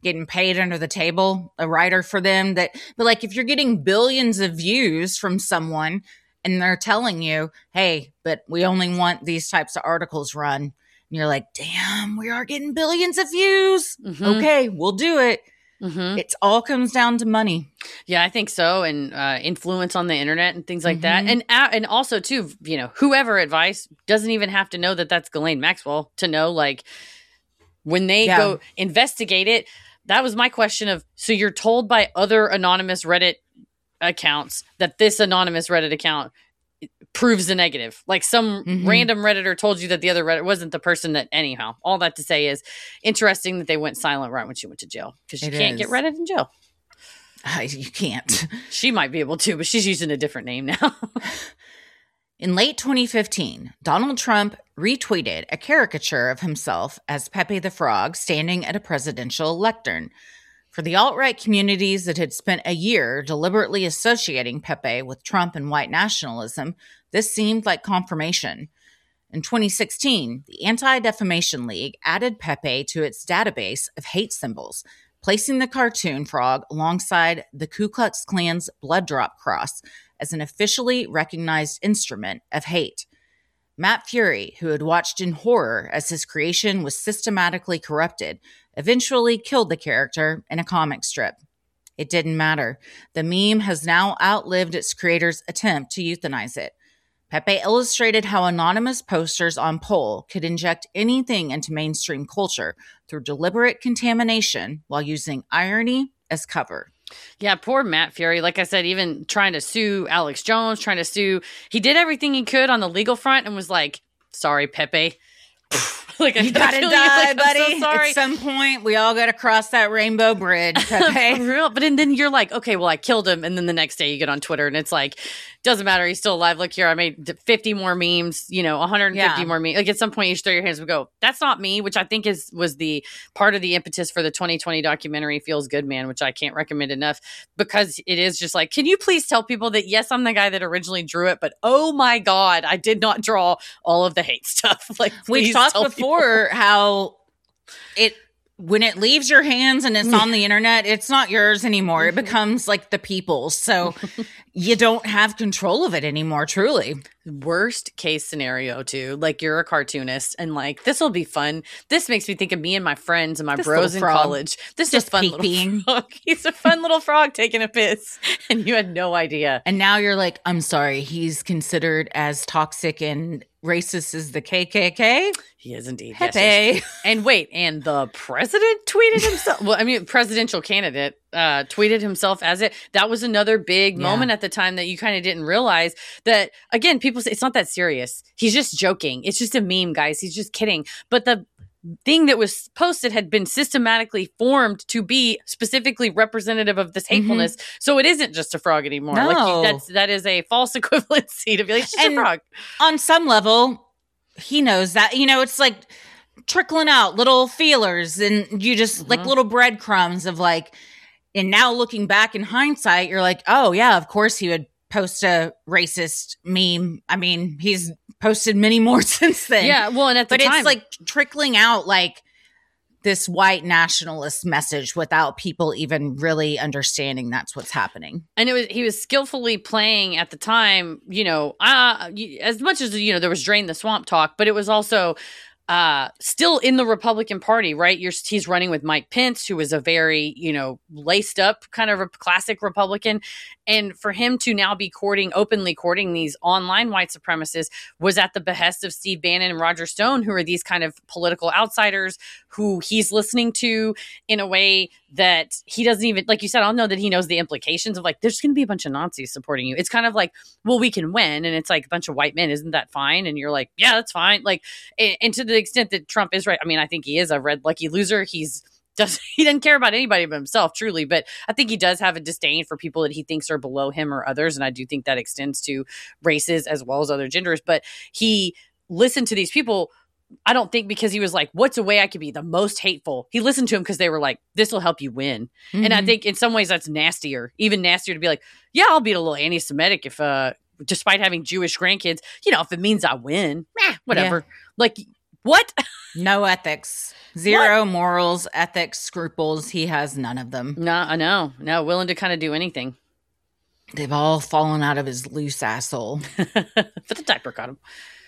getting paid under the table, a writer for them. That, but like if you're getting billions of views from someone and they're telling you, hey, but we only want these types of articles run, and you're like, damn, we are getting billions of views. Mm-hmm. Okay, we'll do it. Mm-hmm. It all comes down to money. Yeah, I think so. And uh, influence on the internet and things like Mm-hmm. that. And uh, and also, too, you know, whoever advice doesn't even have to know that that's Ghislaine Maxwell to know, like, when they Yeah. go investigate it. That was my question of, so you're told by other anonymous Reddit accounts that this anonymous Reddit account proves the negative. Like some Mhm. random Redditor told you that the other Reddit wasn't the person that, anyhow. All that to say is interesting that they went silent right when she went to jail, because you It can't is. get Reddit in jail. Uh, you can't. She might be able to, but she's using a different name now. In late twenty fifteen, Donald Trump retweeted a caricature of himself as Pepe the Frog standing at a presidential lectern. For the alt-right communities that had spent a year deliberately associating Pepe with Trump and white nationalism, this seemed like confirmation. In twenty sixteen, the Anti-Defamation League added Pepe to its database of hate symbols, placing the cartoon frog alongside the Ku Klux Klan's blood drop cross as an officially recognized instrument of hate. Matt Fury, who had watched in horror as his creation was systematically corrupted, eventually killed the character in a comic strip. It didn't matter. The meme has now outlived its creator's attempt to euthanize it. Pepe illustrated how anonymous posters on Poll could inject anything into mainstream culture through deliberate contamination while using irony as cover. Yeah, poor Matt Fury. Like I said, even trying to sue Alex Jones, trying to sue, he did everything he could on the legal front and was like, sorry, Pepe. Like, I You gotta gotta kill die, you. Like, I'm so buddy. sorry. At some point, we all gotta cross that rainbow bridge, Pepe. For real. But and then you're like, okay, well, I killed him. And then the next day you get on Twitter and it's like, doesn't matter. He's still alive. Look here. I made fifty more memes, you know, one hundred fifty Yeah. more memes. Like at some point you just throw your hands and go, that's not me, which I think is was the part of the impetus for the twenty twenty documentary Feels Good Man, which I can't recommend enough, because it is just like, can you please tell people that, yes, I'm the guy that originally drew it, but oh my God, I did not draw all of the hate stuff. Like, We've please talked tell before how it when it leaves your hands and it's on the internet, it's not yours anymore. It becomes like the people's. So you don't have control of it anymore, truly. Worst case scenario too, like you're a cartoonist and like, this will be fun. This makes me think of me and my friends and my This bros in little frog. college. This Just is a fun peeping. little frog. He's a fun little frog taking a piss, and you had no idea. And now you're like, I'm sorry, he's considered as toxic and racist as the K K K? He is indeed. Yes, Pepe. yes. And wait, and the president tweeted himself. Well, I mean, presidential candidate uh, tweeted himself as it. That was another big Yeah. moment at the time that you kind of didn't realize that, again, people say it's not that serious. He's just joking. It's just a meme, guys. He's just kidding. But the thing that was posted had been systematically formed to be specifically representative of this hatefulness. So it isn't just a frog anymore. Like No. you, that's, that is a false equivalency to be like, it's just And- a frog. On some level, he knows that. You know, it's like trickling out little feelers and you just like little breadcrumbs of like, and now looking back in hindsight, you're like, oh yeah, of course he would post a racist meme. I mean, he's posted many more since then. Yeah, well, and at the but time, it's like trickling out like this white nationalist message without people even really understanding that's what's happening. and it was he was skillfully playing at the time, you know, uh you- as much as, you know, there was Drain the Swamp talk, but it was also uh still in the Republican Party, right? You're he's running with Mike Pence, who is a very, you know, laced up kind of a classic Republican, and for him to now be courting openly courting these online white supremacists was at the behest of Steve Bannon and Roger Stone, who are these kind of political outsiders who he's listening to in a way that he doesn't even, like you said, I don't know that he knows the implications of like, there's going to be a bunch of Nazis supporting you. It's kind of like, well, we can win. And it's like a bunch of white men. Isn't that fine? And you're like, yeah, that's fine. Like, and, and to the extent that Trump is right. I mean, I think he is a red lucky loser. He's does he doesn't care about anybody but himself, truly. But I think he does have a disdain for people that he thinks are below him or others. And I do think that extends to races as well as other genders. But he listened to these people, I don't think because he was like, what's a way I could be the most hateful? He listened to him because they were like, this will help you win. And I Mhm. think in some ways that's nastier, even nastier to be like, yeah, I'll be a little anti-Semitic if, uh, despite having Jewish grandkids, you know, if it means I win, eh, whatever. Like, What? No ethics. Zero what? Morals, ethics, scruples. He has none of them. No, I know. No, willing to kind of do anything. They've all fallen out of his loose asshole. But the diaper got him.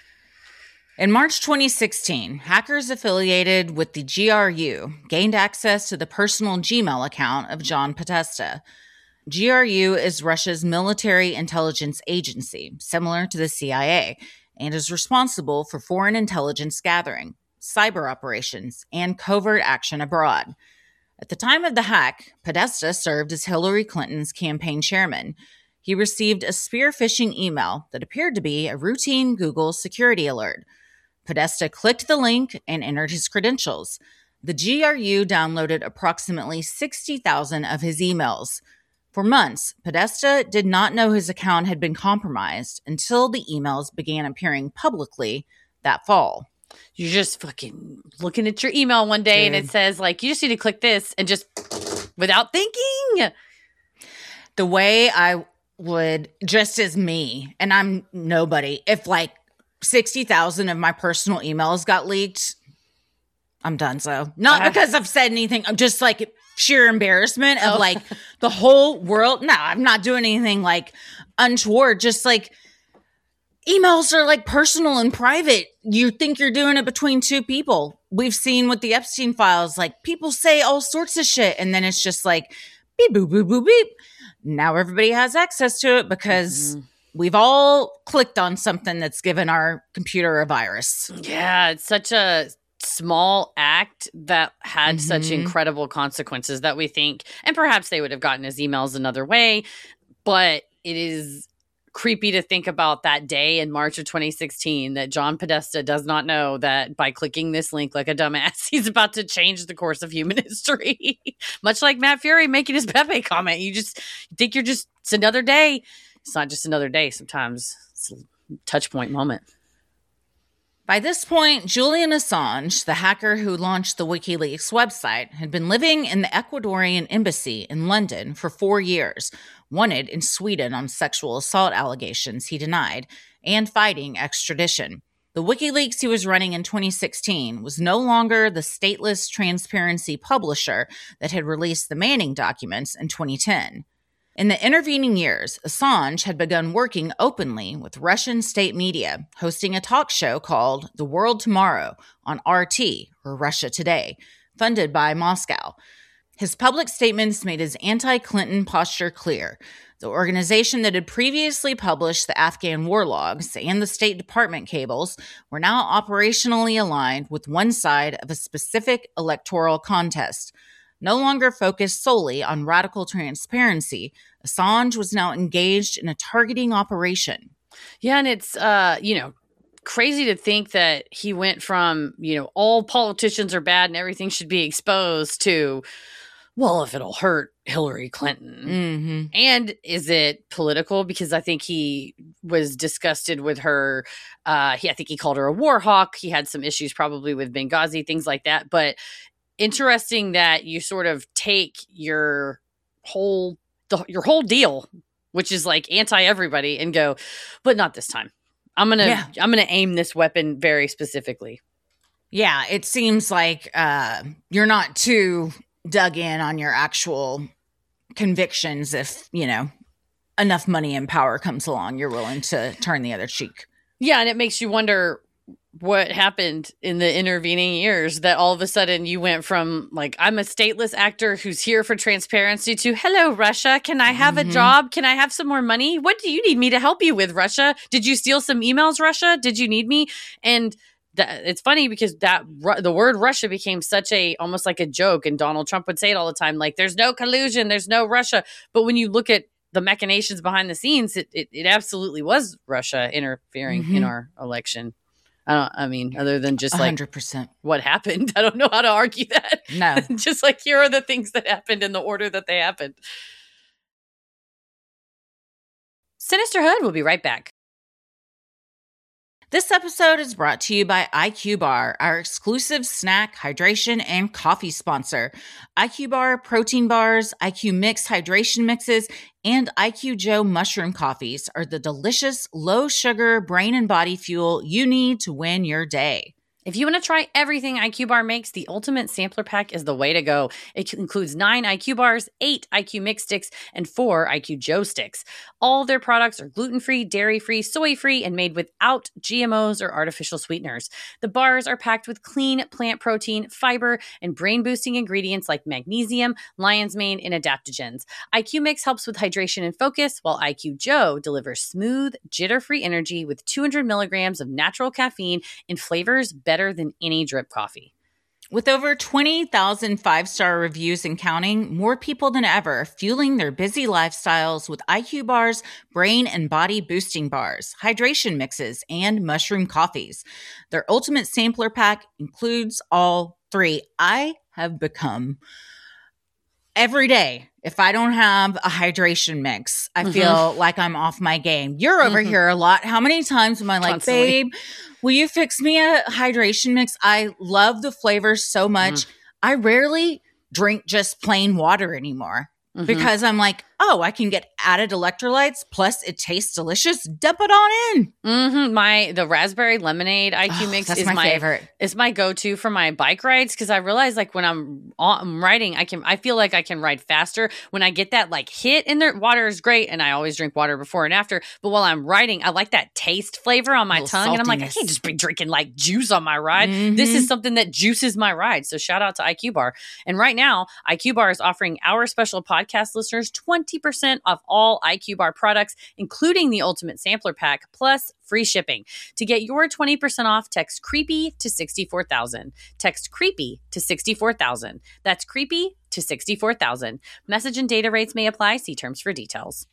In March twenty sixteen, hackers affiliated with the G R U gained access to the personal Gmail account of John Podesta. G R U is Russia's military intelligence agency, similar to the C I A, and is responsible for foreign intelligence gathering, cyber operations, and covert action abroad. At the time of the hack, Podesta served as Hillary Clinton's campaign chairman. He received a spear phishing email that appeared to be a routine Google security alert. Podesta clicked the link and entered his credentials. The G R U downloaded approximately sixty thousand of his emails. For months, Podesta did not know his account had been compromised until the emails began appearing publicly that fall. You're just fucking looking at your email one day Dude. and it says, like, you just need to click this and just without thinking. The way I would, just as me, and I'm nobody, if like sixty thousand of my personal emails got leaked, I'm done. So not uh, because I've said anything. I'm just like sheer embarrassment of oh. like the whole world. No, I'm not doing anything like untoward. Just like emails are like personal and private. You think you're doing it between two people. We've seen with the Epstein files, like people say all sorts of shit. And then it's just like beep, boop, boop, boop, beep. Now everybody has access to it because mm-hmm. we've all clicked on something that's given our computer a virus. Yeah, it's such a small act that had mm-hmm. such incredible consequences that we think, and perhaps they would have gotten his emails another way, but it is creepy to think about that day in March of twenty sixteen that John Podesta does not know that by clicking this link like a dumbass, he's about to change the course of human history. Much like Matt Fury making his Pepe comment. You just you think you're just, it's another day. It's not just another day. Sometimes it's a touch point moment. By this point, Julian Assange, the hacker who launched the WikiLeaks website, had been living in the Ecuadorian embassy in London for four years, wanted in Sweden on sexual assault allegations he denied, and fighting extradition. The WikiLeaks he was running in twenty sixteen was no longer the stateless transparency publisher that had released the Manning documents in twenty ten. In the intervening years, Assange had begun working openly with Russian state media, hosting a talk show called The World Tomorrow on R T, or Russia Today, funded by Moscow. His public statements made his anti-Clinton posture clear. The organization that had previously published the Afghan war logs and the State Department cables were now operationally aligned with one side of a specific electoral contest. No longer focused solely on radical transparency, Assange was now engaged in a targeting operation. Yeah, and it's, uh, you know, crazy to think that he went from, you know, all politicians are bad and everything should be exposed to, well, if it'll hurt Hillary Clinton. Mm-hmm. And is it political? Because I think he was disgusted with her. Uh, he, I think he called her a war hawk. He had some issues probably with Benghazi, things like that. But interesting that you sort of take your whole the, your whole deal, which is like anti everybody, and go, but not this time. I'm gonna yeah. I'm gonna aim this weapon very specifically. Yeah, it seems like uh, you're not too dug in on your actual convictions. If you know enough money and power comes along, you're willing to turn the other cheek. Yeah, and it makes you wonder what happened in the intervening years that all of a sudden you went from like, I'm a stateless actor who's here for transparency to, hello, Russia, can I have mm-hmm. a job? Can I have some more money? What do you need me to help you with, Russia? Did you steal some emails, Russia? Did you need me? And th- it's funny because that the word Russia became such a, almost like a joke. And Donald Trump would say it all the time, like, there's no collusion, there's no Russia. But when you look at the machinations behind the scenes, it, it, it absolutely was Russia interfering mm-hmm. in our election. I don't, I mean, other than just like one hundred percent what happened. I don't know how to argue that. No. Just like, here are the things that happened in the order that they happened. Sinister Hood will be right back. This episode is brought to you by I Q Bar, our exclusive snack, hydration, and coffee sponsor. I Q Bar protein bars, I Q Mix hydration mixes, and I Q Joe mushroom coffees are the delicious, low-sugar brain and body fuel you need to win your day. If you want to try everything I Q Bar makes, the Ultimate Sampler Pack is the way to go. It includes nine I Q bars, eight I Q Mix sticks, and four I Q Joe sticks. All their products are gluten-free, dairy-free, soy-free, and made without G M Os or artificial sweeteners. The bars are packed with clean plant protein, fiber, and brain-boosting ingredients like magnesium, lion's mane, and adaptogens. I Q Mix helps with hydration and focus, while I Q Joe delivers smooth, jitter-free energy with two hundred milligrams of natural caffeine and flavors better than any drip coffee. With over twenty thousand five-star reviews and counting, more people than ever fueling their busy lifestyles with I Q bars, brain and body boosting bars, hydration mixes, and mushroom coffees. Their Ultimate Sampler Pack includes all three. I have become every day, if I don't have a hydration mix, I mm-hmm. feel like I'm off my game. You're over mm-hmm. here a lot. How many times am I like, Constantly. babe, will you fix me a hydration mix? I love the flavors so much. Mm-hmm. I rarely drink just plain water anymore mm-hmm. because I'm like, oh, I can get added electrolytes. Plus, it tastes delicious. Dump it on in. Mm-hmm. My the raspberry lemonade I Q oh, mix that's is my, my favorite. It's my go-to for my bike rides because I realize like when I'm, I'm riding, I can I feel like I can ride faster when I get that like hit in there. Water is great, and I always drink water before and after. But while I'm riding, I like that taste flavor on my tongue, saltiness. And I'm like, I can't just be drinking like juice on my ride. Mm-hmm. This is something that juices my ride. So shout out to I Q Bar. And right now, I Q Bar is offering our special podcast listeners twenty percent off all I Q Bar products, including the Ultimate Sampler Pack, plus free shipping. To get your twenty percent off, text CREEPY to sixty-four thousand. Text CREEPY to sixty-four thousand. That's CREEPY to sixty-four thousand. Message and data rates may apply. See terms for details.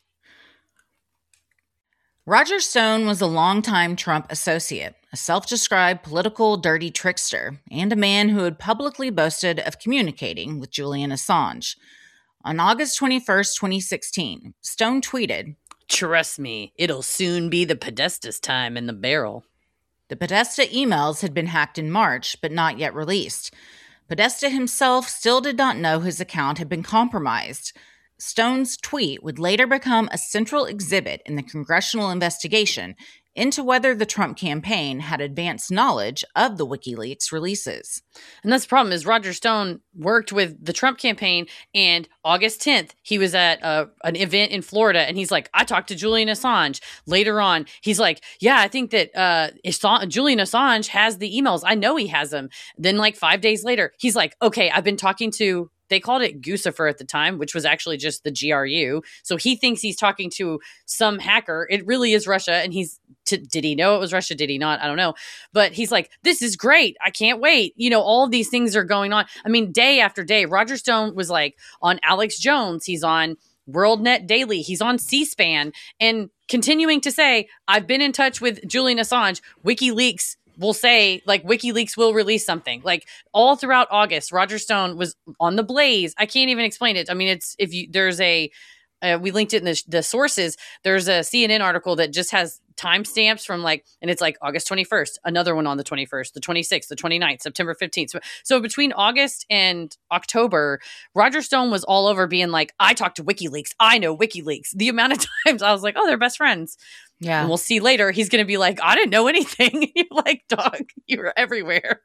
Roger Stone was a longtime Trump associate, a self-described political dirty trickster, and a man who had publicly boasted of communicating with Julian Assange. On August twenty-first, twenty sixteen, Stone tweeted, "Trust me, it'll soon be the Podesta's time in the barrel." The Podesta emails had been hacked in March, but not yet released. Podesta himself still did not know his account had been compromised. Stone's tweet would later become a central exhibit in the congressional investigation into whether the Trump campaign had advanced knowledge of the WikiLeaks releases. And that's the problem is Roger Stone worked with the Trump campaign, and August tenth, he was at uh, an event in Florida, and he's like, I talked to Julian Assange. Later on, he's like, yeah, I think that uh, Assange, Julian Assange has the emails. I know he has them. Then like five days later, he's like, okay, I've been talking to they called it Guccifer at the time, which was actually just the G R U. So he thinks he's talking to some hacker. It really is Russia. And he's, t- did he know it was Russia? Did he not? I don't know. But he's like, this is great. I can't wait. You know, all of these things are going on. I mean, day after day, Roger Stone was like on Alex Jones. He's on WorldNet Daily. He's on C-SPAN and continuing to say, I've been in touch with Julian Assange. WikiLeaks will say, like, WikiLeaks will release something. Like, all throughout August, Roger Stone was on the blaze. I can't even explain it. I mean, it's, if you, there's a, uh, we linked it in the, the sources. There's a C N N article that just has timestamps from like, and it's like August twenty-first, another one on the twenty-first, the twenty-sixth, the twenty-ninth, September fifteenth. So, so between August and October, Roger Stone was all over being like, I talked to WikiLeaks. I know WikiLeaks. The amount of times I was like, oh, they're best friends. Yeah. And we'll see later. He's going to be like, I didn't know anything. You're like, dog, you were everywhere.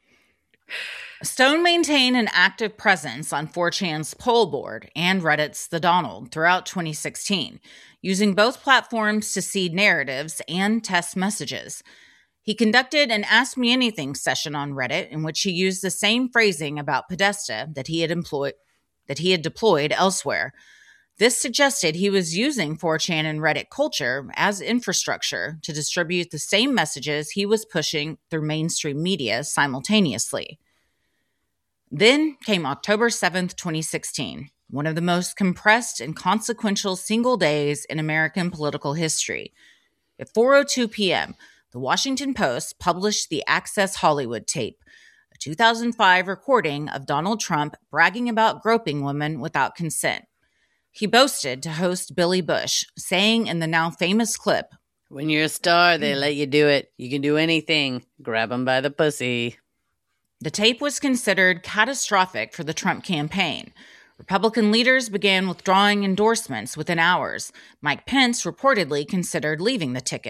Stone maintained an active presence on four chan's poll board and Reddit's The Donald throughout twenty sixteen, using both platforms to seed narratives and test messages. He conducted an Ask Me Anything session on Reddit in which he used the same phrasing about Podesta that he had employed, that he had deployed elsewhere. This suggested he was using four chan and Reddit culture as infrastructure to distribute the same messages he was pushing through mainstream media simultaneously. Then came October seventh, twenty sixteen, one of the most compressed and consequential single days in American political history. At four oh two p.m., the Washington Post published the Access Hollywood tape, a two thousand five recording of Donald Trump bragging about groping women without consent. He boasted to host Billy Bush, saying in the now famous clip, "When you're a star, they let you do it. You can do anything. Grab them by the pussy." The tape was considered catastrophic for the Trump campaign. Republican leaders began withdrawing endorsements within hours. Mike Pence reportedly considered leaving the ticket.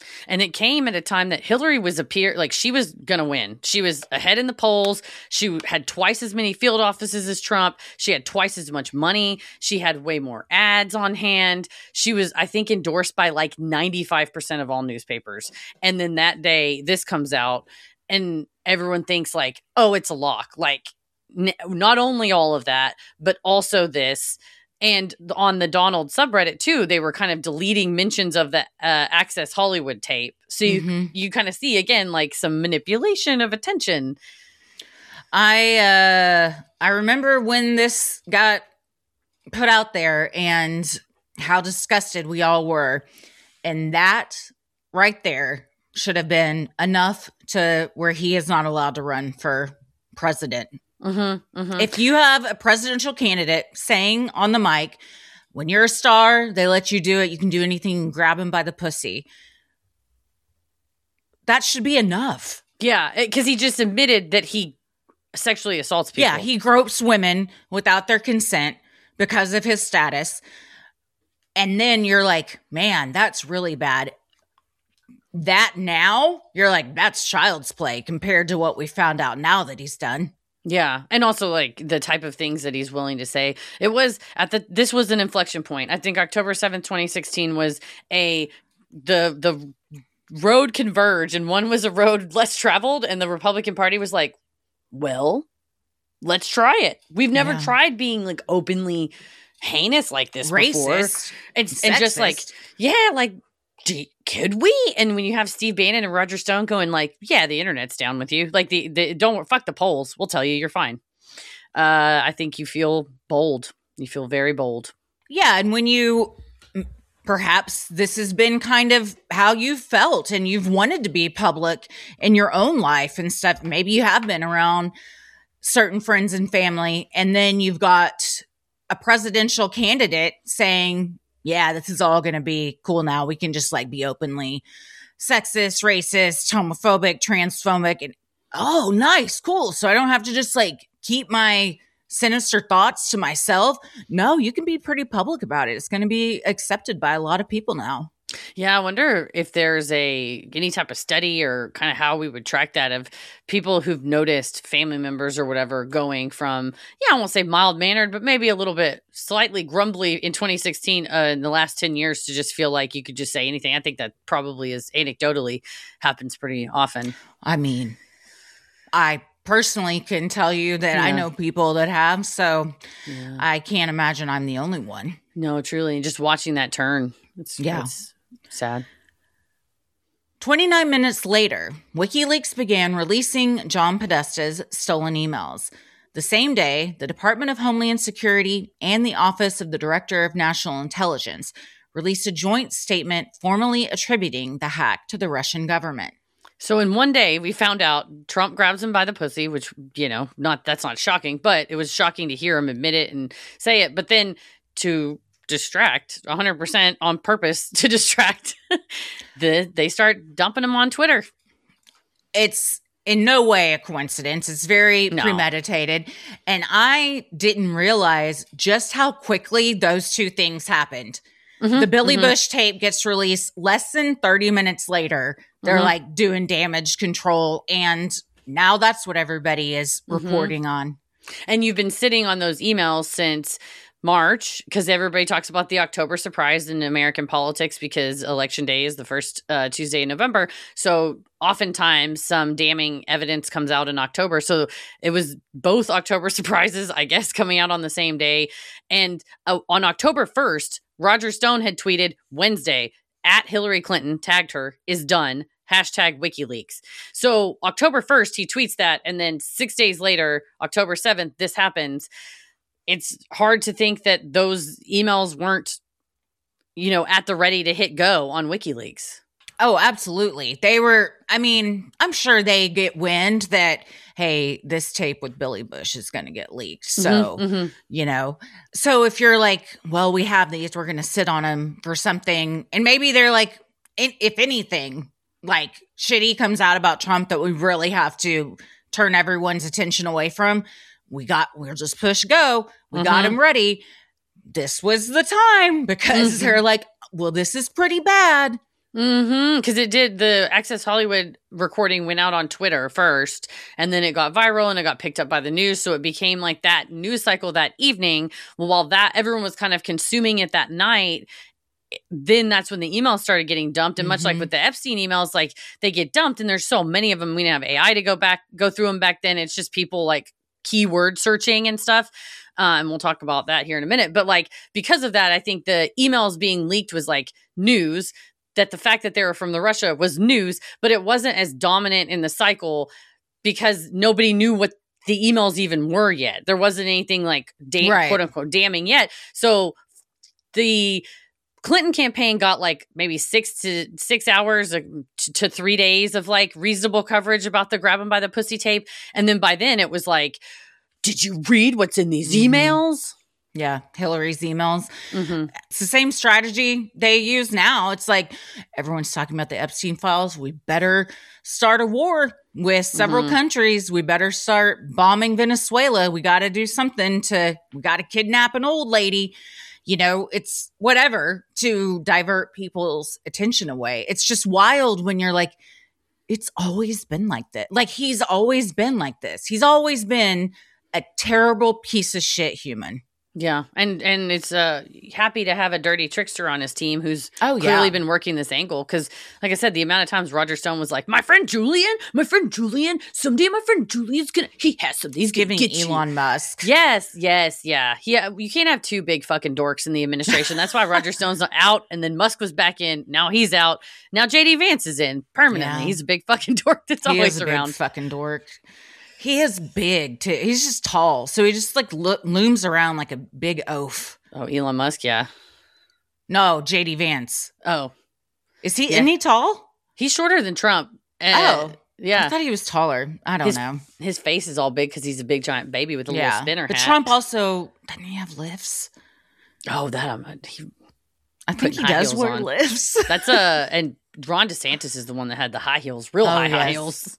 And it came at a time that Hillary was appear like she was going to win. She was ahead in the polls. She had twice as many field offices as Trump. She had twice as much money. She had way more ads on hand. She was, I think, endorsed by like ninety-five percent of all newspapers. And then that day, this comes out and everyone thinks like, oh, it's a lock. Like n- not only all of that, but also this. And on the Donald subreddit, too, they were kind of deleting mentions of the uh, Access Hollywood tape. So you, mm-hmm. you kind of see, again, like some manipulation of attention. I uh, I remember when this got put out there and how disgusted we all were. And that right there should have been enough to where he is not allowed to run for president. Mm-hmm, mm-hmm. If you have a presidential candidate saying on the mic, when you're a star, they let you do it. You can do anything, grab him by the pussy. That should be enough. Yeah, because he just admitted that he sexually assaults people. Yeah, he gropes women without their consent because of his status. And then you're like, man, that's really bad. That now, you're like, that's child's play compared to what we found out now that he's done. Yeah. And also like the type of things that he's willing to say. It was at the, this was an inflection point. I think October seventh, twenty sixteen was a, the, the road converged and one was a road less traveled. And the Republican Party was like, well, let's try it. We've never yeah. tried being like openly heinous like this Racist, before. And, and just like, yeah, like, Do, could we? And when you have Steve Bannon and Roger Stone going like, yeah, the internet's down with you. Like the, the don't fuck the polls. We'll tell you you're fine. Uh, I think you feel bold. You feel very bold. Yeah. And when you, perhaps this has been kind of how you felt and you've wanted to be public in your own life and stuff. Maybe you have been around certain friends and family. And then you've got a presidential candidate saying, yeah, this is all going to be cool now. We can just like be openly sexist, racist, homophobic, transphobic. And oh, nice, cool. So I don't have to just like keep my sinister thoughts to myself. No, you can be pretty public about it. It's going to be accepted by a lot of people now. Yeah, I wonder if there's a any type of study or kind of how we would track that of people who've noticed family members or whatever going from, yeah, I won't say mild-mannered, but maybe a little bit slightly grumbly in twenty sixteen uh, in the last ten years to just feel like you could just say anything. I think that probably is anecdotally happens pretty often. I mean, I personally can tell you that yeah. I know people that have, so yeah. I can't imagine I'm the only one. No, truly. Just watching that turn. It's, yeah. It's sad. twenty-nine minutes later, WikiLeaks began releasing John Podesta's stolen emails. The same day, the Department of Homeland Security and the Office of the Director of National Intelligence released a joint statement formally attributing the hack to the Russian government. So in one day, we found out Trump grabs him by the pussy, which, you know, not that's not shocking, but it was shocking to hear him admit it and say it. But then to distract one hundred percent on purpose to distract the they start dumping him on Twitter. It's in no way a coincidence. It's very no. premeditated. And I didn't realize just how quickly those two things happened. Mm-hmm, the Billy mm-hmm. Bush tape gets released less than thirty minutes later. They're mm-hmm. like doing damage control. And now that's what everybody is mm-hmm. reporting on. And you've been sitting on those emails since March, because everybody talks about the October surprise in American politics because election day is the first uh, Tuesday in November. So oftentimes some damning evidence comes out in October. So it was both October surprises, I guess, coming out on the same day. And uh, on October first, Roger Stone had tweeted Wednesday at Hillary Clinton, tagged her, is done. Hashtag WikiLeaks. So October first, he tweets that. And then six days later, October seventh, this happens. It's hard to think that those emails weren't, you know, at the ready to hit go on WikiLeaks. Oh, absolutely. They were, I mean, I'm sure they get wind that, hey, this tape with Billy Bush is going to get leaked. So, mm-hmm, mm-hmm. you know, so if you're like, well, we have these, we're going to sit on them for something. And maybe they're like, if anything, like shitty comes out about Trump that we really have to turn everyone's attention away from. We got, we'll just push go. We mm-hmm. got him ready. This was the time because mm-hmm. they're like, well, this is pretty bad. Mm-hmm. Because it did, the Access Hollywood recording went out on Twitter first, and then it got viral and it got picked up by the news. So it became like that news cycle that evening. Well, while that everyone was kind of consuming it that night, then that's when the emails started getting dumped. And much Mhm. like with the Epstein emails, like they get dumped and there's so many of them. We didn't have A I to go back, go through them back then. It's just people like keyword searching and stuff. Uh, and we'll talk about that here in a minute. But like, because of that, I think the emails being leaked was like news. That the fact that they were from the Russia was news, but it wasn't as dominant in the cycle because nobody knew what the emails even were yet. There wasn't anything like da- Right. quote unquote damning yet. So the Clinton campaign got like maybe six to six hours uh, to, to three days of like reasonable coverage about the grab 'em by the pussy tape. And then by then it was like, did you read what's in these Mhm. emails? Yeah, Hillary's emails. Mm-hmm. It's the same strategy they use now. It's like everyone's talking about the Epstein files. We better start a war with several Mhm. countries. We better start bombing Venezuela. We got to do something to, we got to kidnap an old lady. You know, it's whatever to divert people's attention away. It's just wild when you're like, it's always been like this. Like he's always been like this. He's always been a terrible piece of shit human. Yeah, and and it's uh happy to have a dirty trickster on his team who's Oh, clearly yeah. been working this angle because, like I said, the amount of times Roger Stone was like, "My friend Julian, my friend Julian, someday my friend Julian's gonna he has something he's Giving gonna get Elon you." Musk. Yes, yes, yeah, yeah. You can't have two big fucking dorks in the administration. That's why Roger Stone's out, and then Musk was back in. Now he's out. Now J D Vance is in permanently. Yeah. He's a big fucking dork that's He always is a around. big fucking dork. He is big too. He's just tall, so he just like lo- looms around like a big oaf. Oh, Elon Musk, yeah. No, J D Vance. Oh, Is he? Yeah. Isn't he tall? he's shorter than Trump. Uh, Oh. yeah. I thought he was taller. I don't His- know. His face is all big because he's a big giant baby with a little spinner but hat. Trump also doesn't he have lifts? oh, that um, he, I think Putting he high does heels wear on. lifts. that's a and Ron DeSantis is the one that had the high heels, real Oh, high high yes. heels.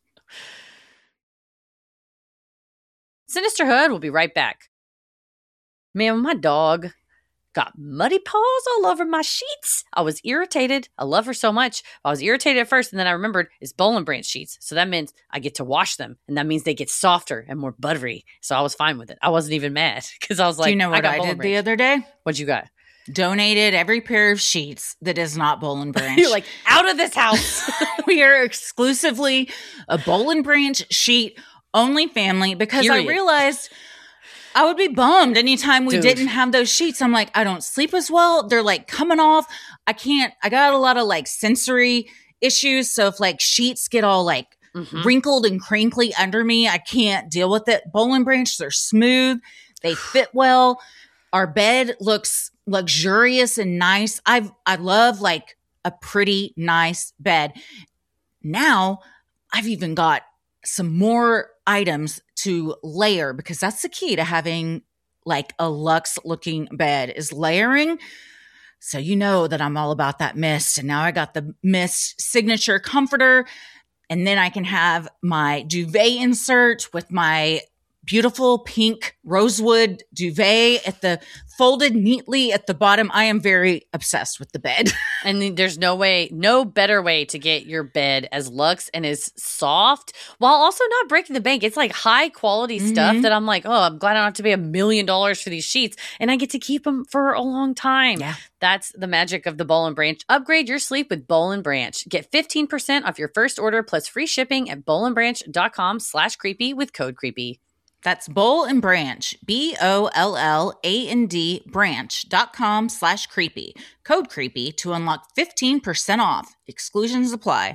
Sinister Hood will be right back. Man, my dog got muddy paws all over my sheets. I was irritated. I love her so much. I was irritated at first, and then I remembered it's Boll and Branch sheets. So that means I get to wash them, and that means they get softer and more buttery. So I was fine with it. I wasn't even mad because I was like, Do you know what got I, Boll did and the Branch. other day? What'd you got? Donated every pair of sheets that is not Boll and Branch. You're like, out of this house. We are exclusively a Boll and Branch sheet only family because Period. I realized I would be bummed anytime we Dude. didn't have those sheets. I'm like, I don't sleep as well. They're like coming off. I can't, I got a lot of like sensory issues. So if like sheets get all like Mhm. wrinkled and crinkly under me, I can't deal with it. Boll and Branch, they're smooth. They fit well. Our bed looks luxurious and nice. I've, I love like a pretty nice bed. Now I've even got some more items to layer because that's the key to having like a luxe looking bed is layering. So you know that I'm all about that mist. And now I got the mist signature comforter. And then I can have my duvet insert with my beautiful pink rosewood duvet at the folded neatly at the bottom. I am very obsessed with the bed. And then there's no way, no better way to get your bed as luxe and as soft while also not breaking the bank. It's like high quality stuff Mhm. that I'm like, oh, I'm glad I don't have to pay a million dollars for these sheets and I get to keep them for a long time. Yeah. That's the magic of the Boll and Branch. Upgrade your sleep with Boll and Branch. Get fifteen percent off your first order plus free shipping at bollandbranch.com slash creepy with code creepy. That's Boll and Branch, B O L L A N D branch.com slash creepy. Code creepy to unlock fifteen percent off. Exclusions apply.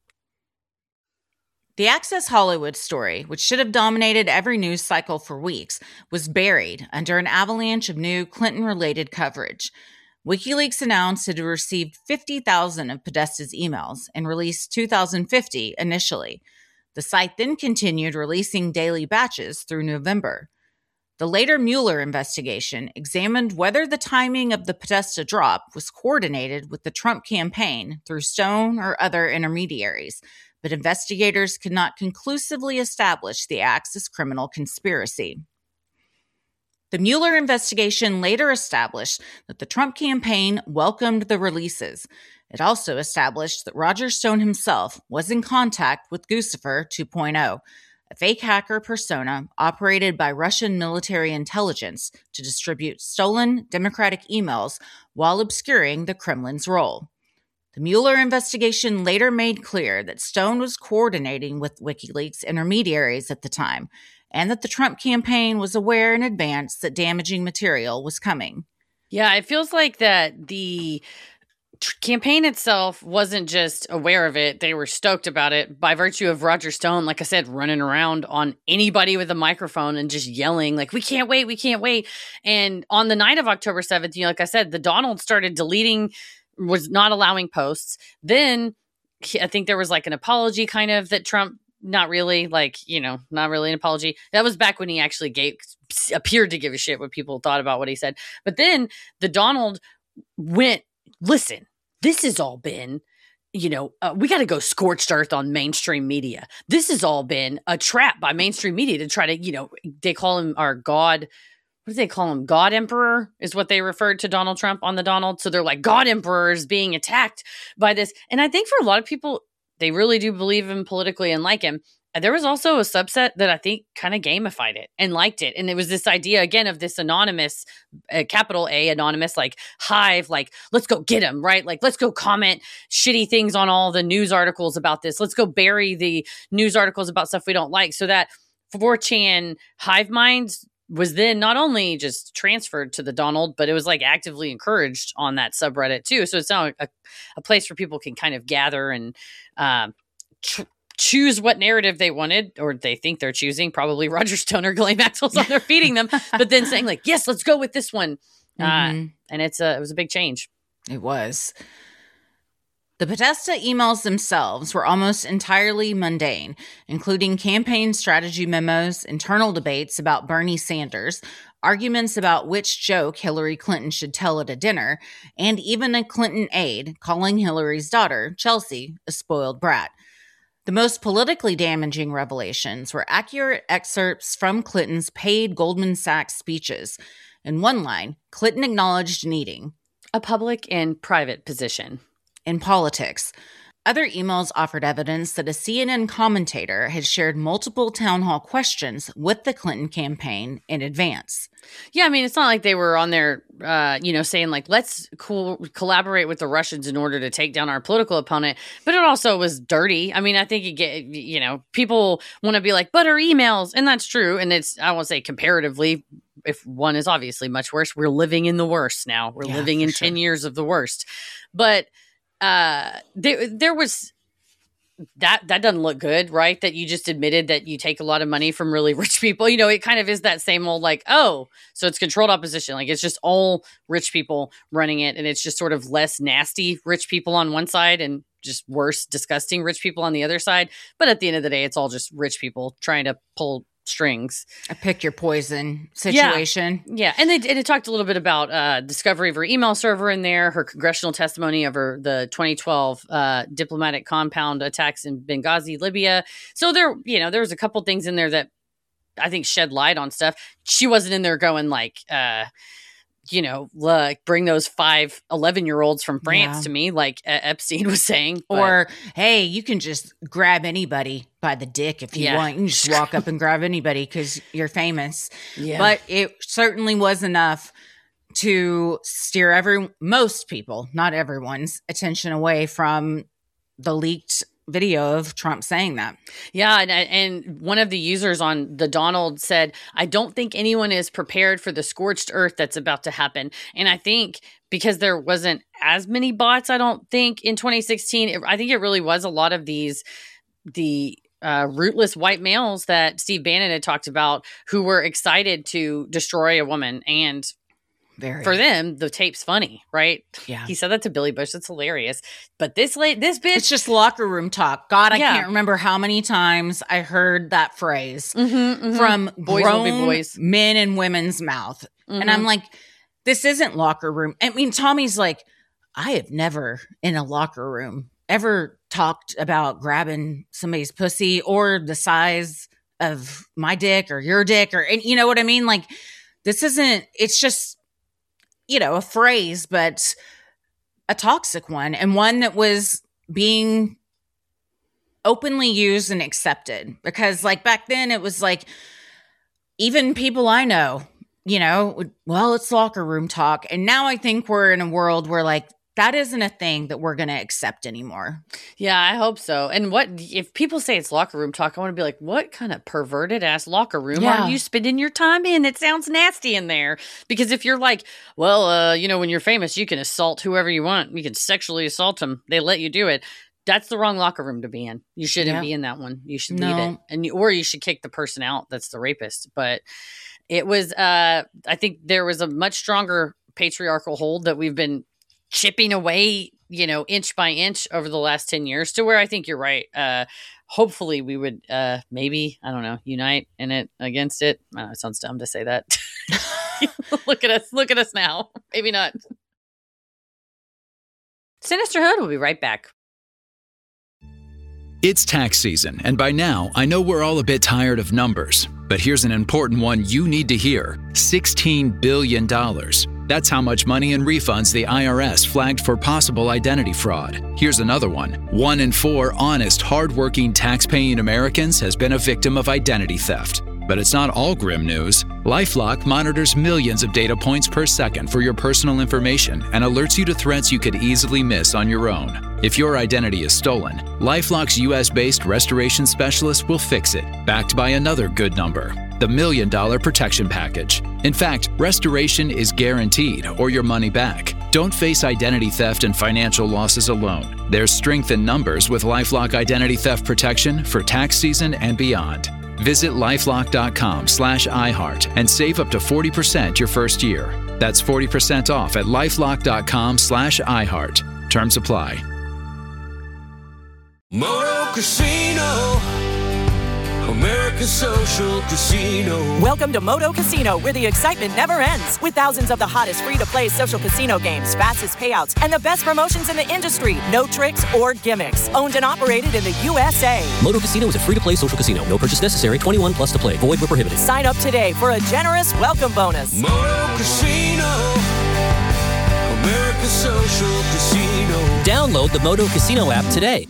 The Access Hollywood story, which should have dominated every news cycle for weeks, was buried under an avalanche of new Clinton-related coverage. WikiLeaks announced it had received fifty thousand of Podesta's emails and released two thousand fifty initially. The site then continued releasing daily batches through November. The later Mueller investigation examined whether the timing of the Podesta drop was coordinated with the Trump campaign through Stone or other intermediaries, but investigators could not conclusively establish the acts as criminal conspiracy. The Mueller investigation later established that the Trump campaign welcomed the releases. It also established that Roger Stone himself was in contact with Guccifer two point oh, a fake hacker persona operated by Russian military intelligence to distribute stolen Democratic emails while obscuring the Kremlin's role. The Mueller investigation later made clear that Stone was coordinating with WikiLeaks intermediaries at the time, and that the Trump campaign was aware in advance that damaging material was coming. Yeah, it feels like that the tr- campaign itself wasn't just aware of it. They were stoked about it by virtue of Roger Stone, like I said, running around on anybody with a microphone and just yelling like, we can't wait, we can't wait. And on the night of October seventh, you know, like I said, the Donald started deleting, was not allowing posts. Then I think there was like an apology kind of that Trump, not really, like, you know, not really an apology. That was back when he actually gave, appeared to give a shit what people thought about what he said. But then the Donald went, listen, this has all been, you know, uh, we got to go scorched earth on mainstream media. This has all been a trap by mainstream media to try to, you know, they call him our God. What do they call him? God Emperor is what they referred to Donald Trump on the Donald. So they're like, God Emperor is being attacked by this. And I think for a lot of people, they really do believe him politically and like him. And there was also a subset that I think kind of gamified it and liked it. And it was this idea, again, of this anonymous, uh, capital A, anonymous, like hive, like, let's go get him, right? Like, let's go comment shitty things on all the news articles about this. Let's go bury the news articles about stuff we don't like. So that four chan hive minds was then not only just transferred to the Donald, but it was like actively encouraged on that subreddit too. So it's now a, a place where people can kind of gather and um, tr- choose what narrative they wanted, or they think they're choosing. Probably Roger Stone or Ghislaine Maxwell's on there feeding them, but then saying like, yes, let's go with this one. Mm-hmm. Uh, and it's a, it was a big change. It was. The Podesta emails themselves were almost entirely mundane, including campaign strategy memos, internal debates about Bernie Sanders, arguments about which joke Hillary Clinton should tell at a dinner, and even a Clinton aide calling Hillary's daughter, Chelsea, a spoiled brat. The most politically damaging revelations were accurate excerpts from Clinton's paid Goldman Sachs speeches. In one line, Clinton acknowledged needing a public and private position in politics. Other emails offered evidence that a C N N commentator had shared multiple town hall questions with the Clinton campaign in advance. Yeah, I mean, it's not like they were on there, uh, you know, saying like, let's co- collaborate with the Russians in order to take down our political opponent. But it also was dirty. I mean, I think you get, you know, people want to be like, but our emails, and that's true. And it's, I won't say comparatively, if one is obviously much worse, we're living in the worst now. We're yeah, living in sure. ten years of the worst. But Uh, there, there was that, that doesn't look good, right? That you just admitted that you take a lot of money from really rich people. You know, it kind of is that same old like, oh, so it's controlled opposition. Like it's just all rich people running it. And it's just sort of less nasty rich people on one side and just worse, disgusting rich people on the other side. But at the end of the day, it's all just rich people trying to pull strings. A pick your poison situation. Yeah. yeah. And they and it talked a little bit about uh, discovery of her email server in there, her congressional testimony over the twenty twelve uh, diplomatic compound attacks in Benghazi, Libya. So there, you know, there was a couple things in there that I think shed light on stuff. She wasn't in there going like, uh, you know, like bring those five eleven year olds from France yeah. to me, like uh, Epstein was saying. But, or, hey, you can just grab anybody by the dick if you yeah. want. You can just walk up and grab anybody because you're famous. Yeah. But it certainly was enough to steer every most people, not everyone's, attention away from the leaked video of Trump saying that. Yeah, and and one of the users on the Donald said, I don't think anyone is prepared for the scorched earth that's about to happen. And I think because there wasn't as many bots, I don't think in twenty sixteen, it, I think it really was a lot of these, the uh, rootless white males that Steve Bannon had talked about who were excited to destroy a woman. And Very. For them, the tape's funny, right? Yeah. He said that to Billy Bush. That's hilarious. But this late, this bitch. It's just locker room talk. God, I yeah. can't remember how many times I heard that phrase mm-hmm, mm-hmm. from boys grown will be boys. men and women's mouth. Mm-hmm. And I'm like, this isn't locker room. I mean, Tommy's like, I have never in a locker room ever talked about grabbing somebody's pussy or the size of my dick or your dick or, and you know what I mean? Like, this isn't, it's just, you know, a phrase, but a toxic one, and one that was being openly used and accepted. Because like back then it was like, even people I know, you know, well, it's locker room talk. And now I think we're in a world where like, that isn't a thing that we're going to accept anymore. Yeah, I hope so. And what if people say it's locker room talk? I want to be like, what kind of perverted ass locker room Yeah. are you spending your time in? It sounds nasty in there. Because if you're like, well, uh, you know, when you're famous, you can assault whoever you want. You can sexually assault them. They let you do it. That's the wrong locker room to be in. You shouldn't Yeah. be in that one. You should No. leave it, and you, or you should kick the person out that's the rapist. But it was, uh, I think there was a much stronger patriarchal hold that we've been chipping away, you know, inch by inch over the last ten years to where I think you're right. Uh, hopefully we would uh, maybe, I don't know, unite in it against it. I don't know, it sounds dumb to say that. Look at us. Look at us now. Maybe not. Sinisterhood will be right back. It's tax season, and by now, I know we're all a bit tired of numbers. But here's an important one you need to hear. sixteen billion dollars. That's how much money in refunds the I R S flagged for possible identity fraud. Here's another one. One in four honest, hardworking, tax-paying Americans has been a victim of identity theft. But it's not all grim news. LifeLock monitors millions of data points per second for your personal information and alerts you to threats you could easily miss on your own. If your identity is stolen, LifeLock's U S-based restoration specialist will fix it, backed by another good number, the Million Dollar Protection Package. In fact, restoration is guaranteed or your money back. Don't face identity theft and financial losses alone. There's strength in numbers with LifeLock Identity Theft Protection for tax season and beyond. Visit lifelock.com slash iHeart and save up to forty percent your first year. That's forty percent off at lifelock.com slash iHeart. Terms apply. Moto Casino, America's Social Casino. Welcome to Moto Casino, where the excitement never ends. With thousands of the hottest free-to-play social casino games, fastest payouts, and the best promotions in the industry. No tricks or gimmicks. Owned and operated in the U S A. Moto Casino is a free-to-play social casino. No purchase necessary. twenty-one plus to play. Void where prohibited. Sign up today for a generous welcome bonus. Moto Casino, America's Social Casino. Download the Moto Casino app today.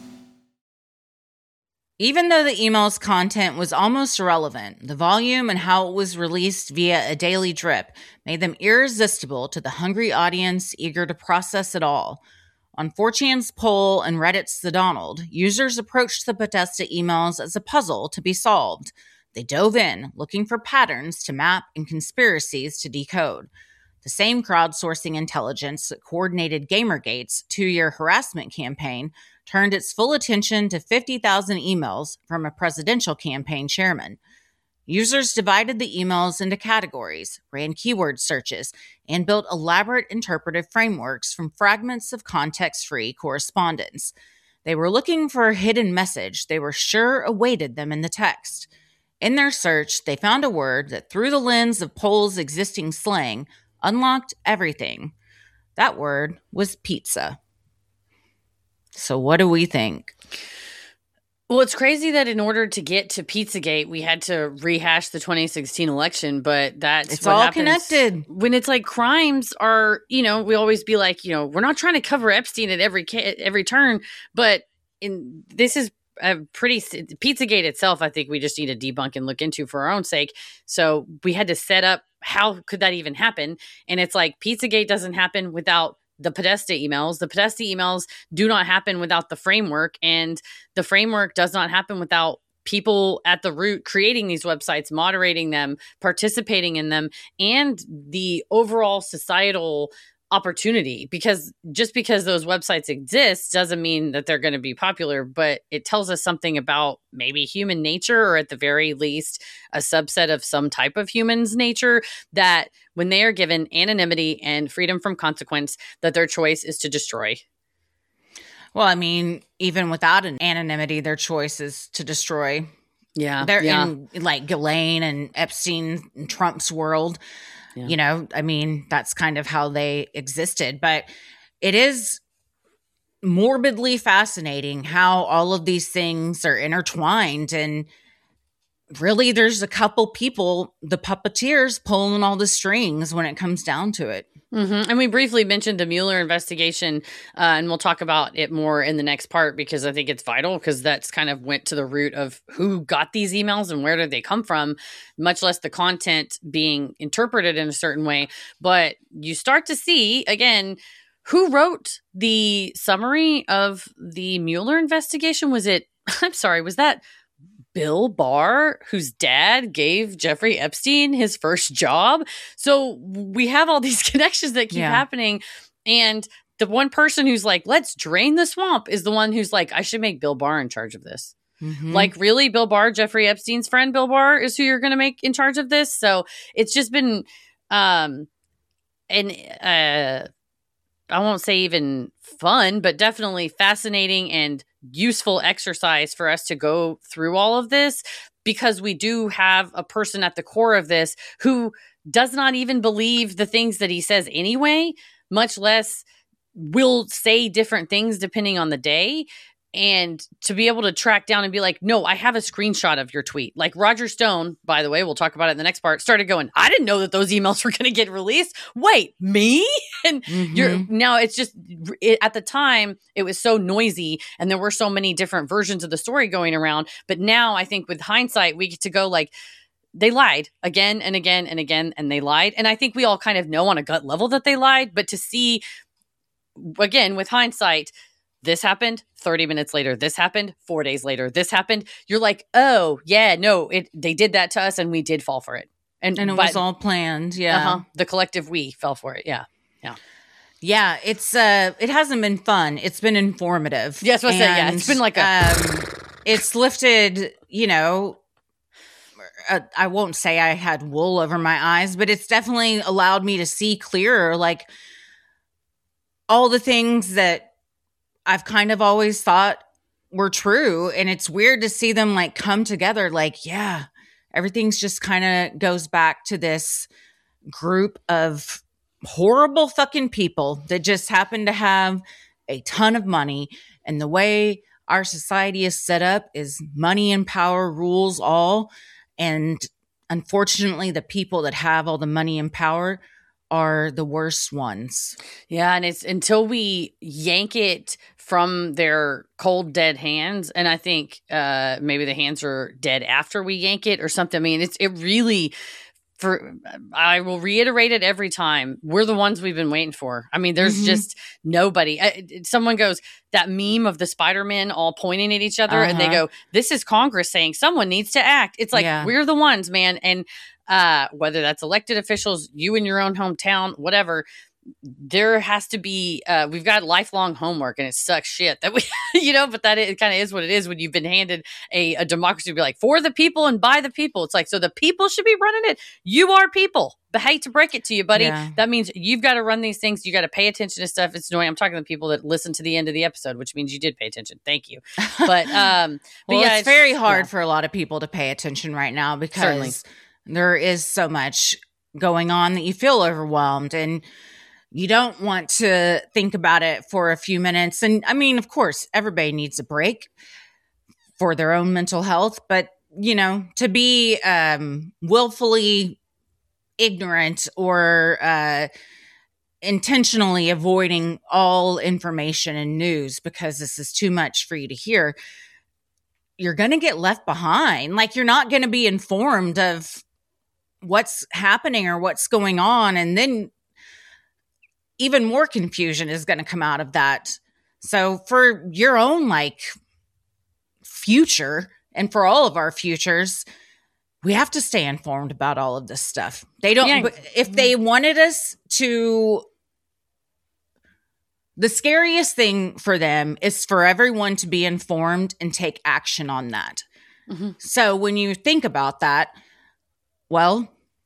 Even though the email's content was almost irrelevant, the volume and how it was released via a daily drip made them irresistible to the hungry audience eager to process it all. On four chan's poll and Reddit's The Donald, users approached the Podesta emails as a puzzle to be solved. They dove in, looking for patterns to map and conspiracies to decode. The same crowdsourcing intelligence that coordinated Gamergate's two-year harassment campaign turned its full attention to fifty thousand emails from a presidential campaign chairman. Users divided the emails into categories, ran keyword searches, and built elaborate interpretive frameworks from fragments of context-free correspondence. They were looking for a hidden message they were sure awaited them in the text. In their search, they found a word that, through the lens of Poll's existing slang, unlocked everything. That word was pizza. So what do we think? Well, it's crazy that in order to get to Pizzagate, we had to rehash the twenty sixteen election, but that's It's what all happens connected. when it's like crimes are, you know, we always be like, you know, we're not trying to cover Epstein at every ca- every turn, but in this is a pretty Pizzagate itself. I think we just need to debunk and look into for our own sake. So we had to set up how could that even happen, and it's like Pizzagate doesn't happen without the Podesta emails. The Podesta emails do not happen without the framework, and the framework does not happen without people at the root creating these websites, moderating them, participating in them, and the overall societal opportunity. Because just because those websites exist doesn't mean that they're going to be popular, but it tells us something about maybe human nature, or at the very least a subset of some type of human's nature, that when they are given anonymity and freedom from consequence, that their choice is to destroy. Well, I mean, even without an anonymity, their choice is to destroy. Yeah. They're yeah. in like Ghislaine and Epstein and Trump's world. Yeah. You know, I mean, that's kind of how they existed. But it is morbidly fascinating how all of these things are intertwined. And really, there's a couple people, the puppeteers, pulling all the strings when it comes down to it. Mm-hmm. And we briefly mentioned the Mueller investigation, uh, and we'll talk about it more in the next part because I think it's vital because that's kind of went to the root of who got these emails and where did they come from, much less the content being interpreted in a certain way. But you start to see, again, who wrote the summary of the Mueller investigation? Was it, I'm sorry, was that Bill Barr, whose dad gave Jeffrey Epstein his first job? So we have all these connections that keep Yeah. happening. And the one person who's like, let's drain the swamp is the one who's like, I should make Bill Barr in charge of this. Mhm. Like, really, Bill Barr, Jeffrey Epstein's friend Bill Barr is who you're going to make in charge of this? So it's just been, um, and uh, I won't say even fun, but definitely fascinating and useful exercise for us to go through all of this because we do have a person at the core of this who does not even believe the things that he says anyway, much less will say different things depending on the day. And to be able to track down and be like, no, I have a screenshot of your tweet. Like Roger Stone, by the way, we'll talk about it in the next part, started going, I didn't know that those emails were going to get released. Wait, me? And Mhm. you're now it's just it, at the time it was so noisy and there were so many different versions of the story going around. But now I think with hindsight, we get to go like, they lied again and again and again, and they lied. And I think we all kind of know on a gut level that they lied. But to see, again, with hindsight, this happened thirty minutes later, this happened four days later, this happened. You're like, oh, yeah, no, it they did that to us and we did fall for it. And, And it by- was all planned. Yeah. uh-huh, the collective we fell for it. Yeah. Yeah. Yeah, it's uh it hasn't been fun. It's been informative. Yes, what's that? Yeah, it's been like a- um, it's lifted, you know, uh, I won't say I had wool over my eyes, but it's definitely allowed me to see clearer like all the things that I've kind of always thought were true, and it's weird to see them like come together like, yeah, everything's just kind of goes back to this group of horrible fucking people that just happen to have a ton of money. And the way our society is set up is money and power rules all. And unfortunately, the people that have all the money and power are the worst ones. Yeah, and it's until we yank it from their cold, dead hands, and I think uh, maybe the hands are dead after we yank it or something. I mean, it's it really, for I will reiterate it every time, we're the ones we've been waiting for. I mean, there's Mhm. just nobody. I, someone goes, that meme of the Spider-Men all pointing at each other, and they Uh-huh. go, this is Congress saying someone needs to act. It's like, Yeah. we're the ones, man. And uh, whether that's elected officials, you in your own hometown, whatever, there has to be, uh, we've got lifelong homework, and it sucks shit that we, you know, but that it kind of is what it is when you've been handed a, a democracy to be like, for the people and by the people. It's like, so the people should be running it. You are people. But hate to break it to you, buddy. Yeah. That means you've got to run these things. You got to pay attention to stuff. It's annoying. I'm talking to people that listen to the end of the episode, which means you did pay attention. Thank you. But, um, but Well, yeah, it's very hard yeah. for a lot of people to pay attention right now because Certainly. there is so much going on that you feel overwhelmed and you don't want to think about it for a few minutes. And I mean, of course, everybody needs a break for their own mental health, but you know, to be um, willfully ignorant or uh, intentionally avoiding all information and news because this is too much for you to hear, you're going to get left behind. Like you're not going to be informed of what's happening or what's going on. And then even more confusion is going to come out of that. So for your own like future and for all of our futures, we have to stay informed about all of this stuff. They don't, Yeah. but if they wanted us to, the scariest thing for them is for everyone to be informed and take action on that. Mhm. So when you think about that, well,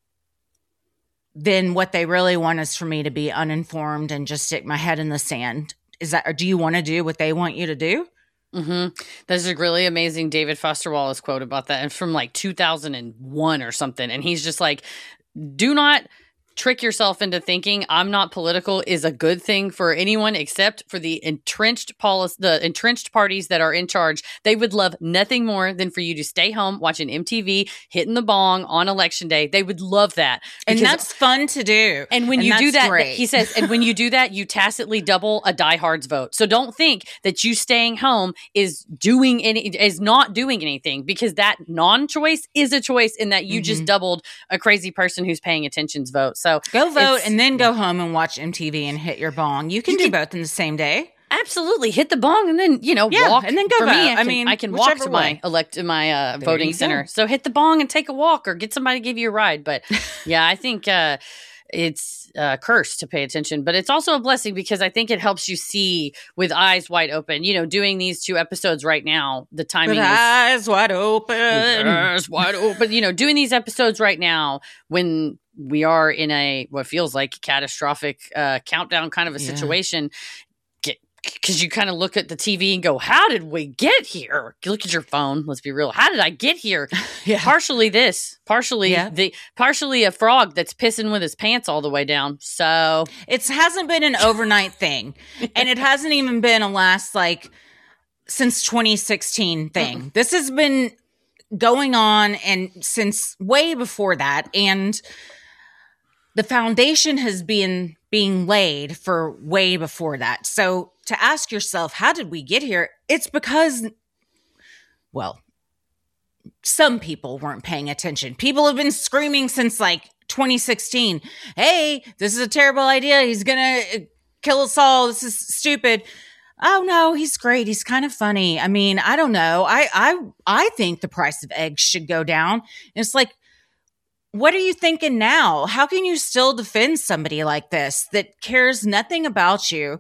then what they really want is for me to be uninformed and just stick my head in the sand. Is that, or do you want to do what they want you to do? Mm-hmm. There's a really amazing David Foster Wallace quote about that. And from like two thousand one or something. And he's just like, do not trick yourself into thinking I'm not political is a good thing for anyone except for the entrenched policy, the entrenched parties that are in charge. They would love nothing more than for you to stay home watching M T V, hitting the bong on election day. They would love that. And that's fun to do. And when and you do that, great. he says, and when you do that, you tacitly double a diehard's vote. So don't think that you staying home is doing any, is not doing anything, because that non-choice is a choice in that you mm-hmm. just doubled a crazy person who's paying attention's vote. So go vote and then go home and watch M T V and hit your bong. You can you do can, both in the same day. Absolutely. Hit the bong and then, you know, yeah, walk. And then go For vote. me, I, I can, mean, I can walk to way. my elect my uh, voting center. Go. So hit the bong and take a walk or get somebody to give you a ride. But yeah, I think uh, it's a curse to pay attention, but it's also a blessing because I think it helps you see with eyes wide open. You know, doing these two episodes right now, the timing with is eyes wide open. With eyes wide open. You know, doing these episodes right now when we are in a what feels like catastrophic uh, countdown kind of a yeah. situation. Because you kind of look at the T V and go, how did we get here? You look at your phone. Let's be real. How did I get here? yeah. Partially this, partially yeah. the, partially a frog that's pissing with his pants all the way down. So it hasn't been an overnight thing, and it hasn't even been a last like since twenty sixteen thing. Mm-mm. This has been going on and since way before that, and the foundation has been being laid for way before that. So to ask yourself, how did we get here? It's because, well, some people weren't paying attention. People have been screaming since like twenty sixteen. Hey, this is a terrible idea. He's going to kill us all. This is stupid. Oh no, he's great. He's kind of funny. I mean, I don't know. I, I, I think the price of eggs should go down. And it's like, what are you thinking now? How can you still defend somebody like this that cares nothing about you?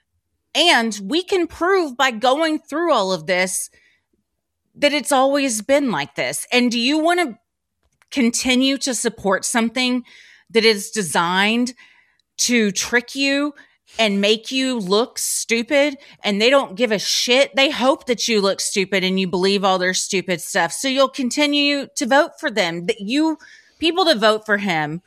And we can prove by going through all of this that it's always been like this. And do you want to continue to support something that is designed to trick you and make you look stupid, and they don't give a shit? They hope that you look stupid and you believe all their stupid stuff. So you'll continue to vote for them. That you people to vote for him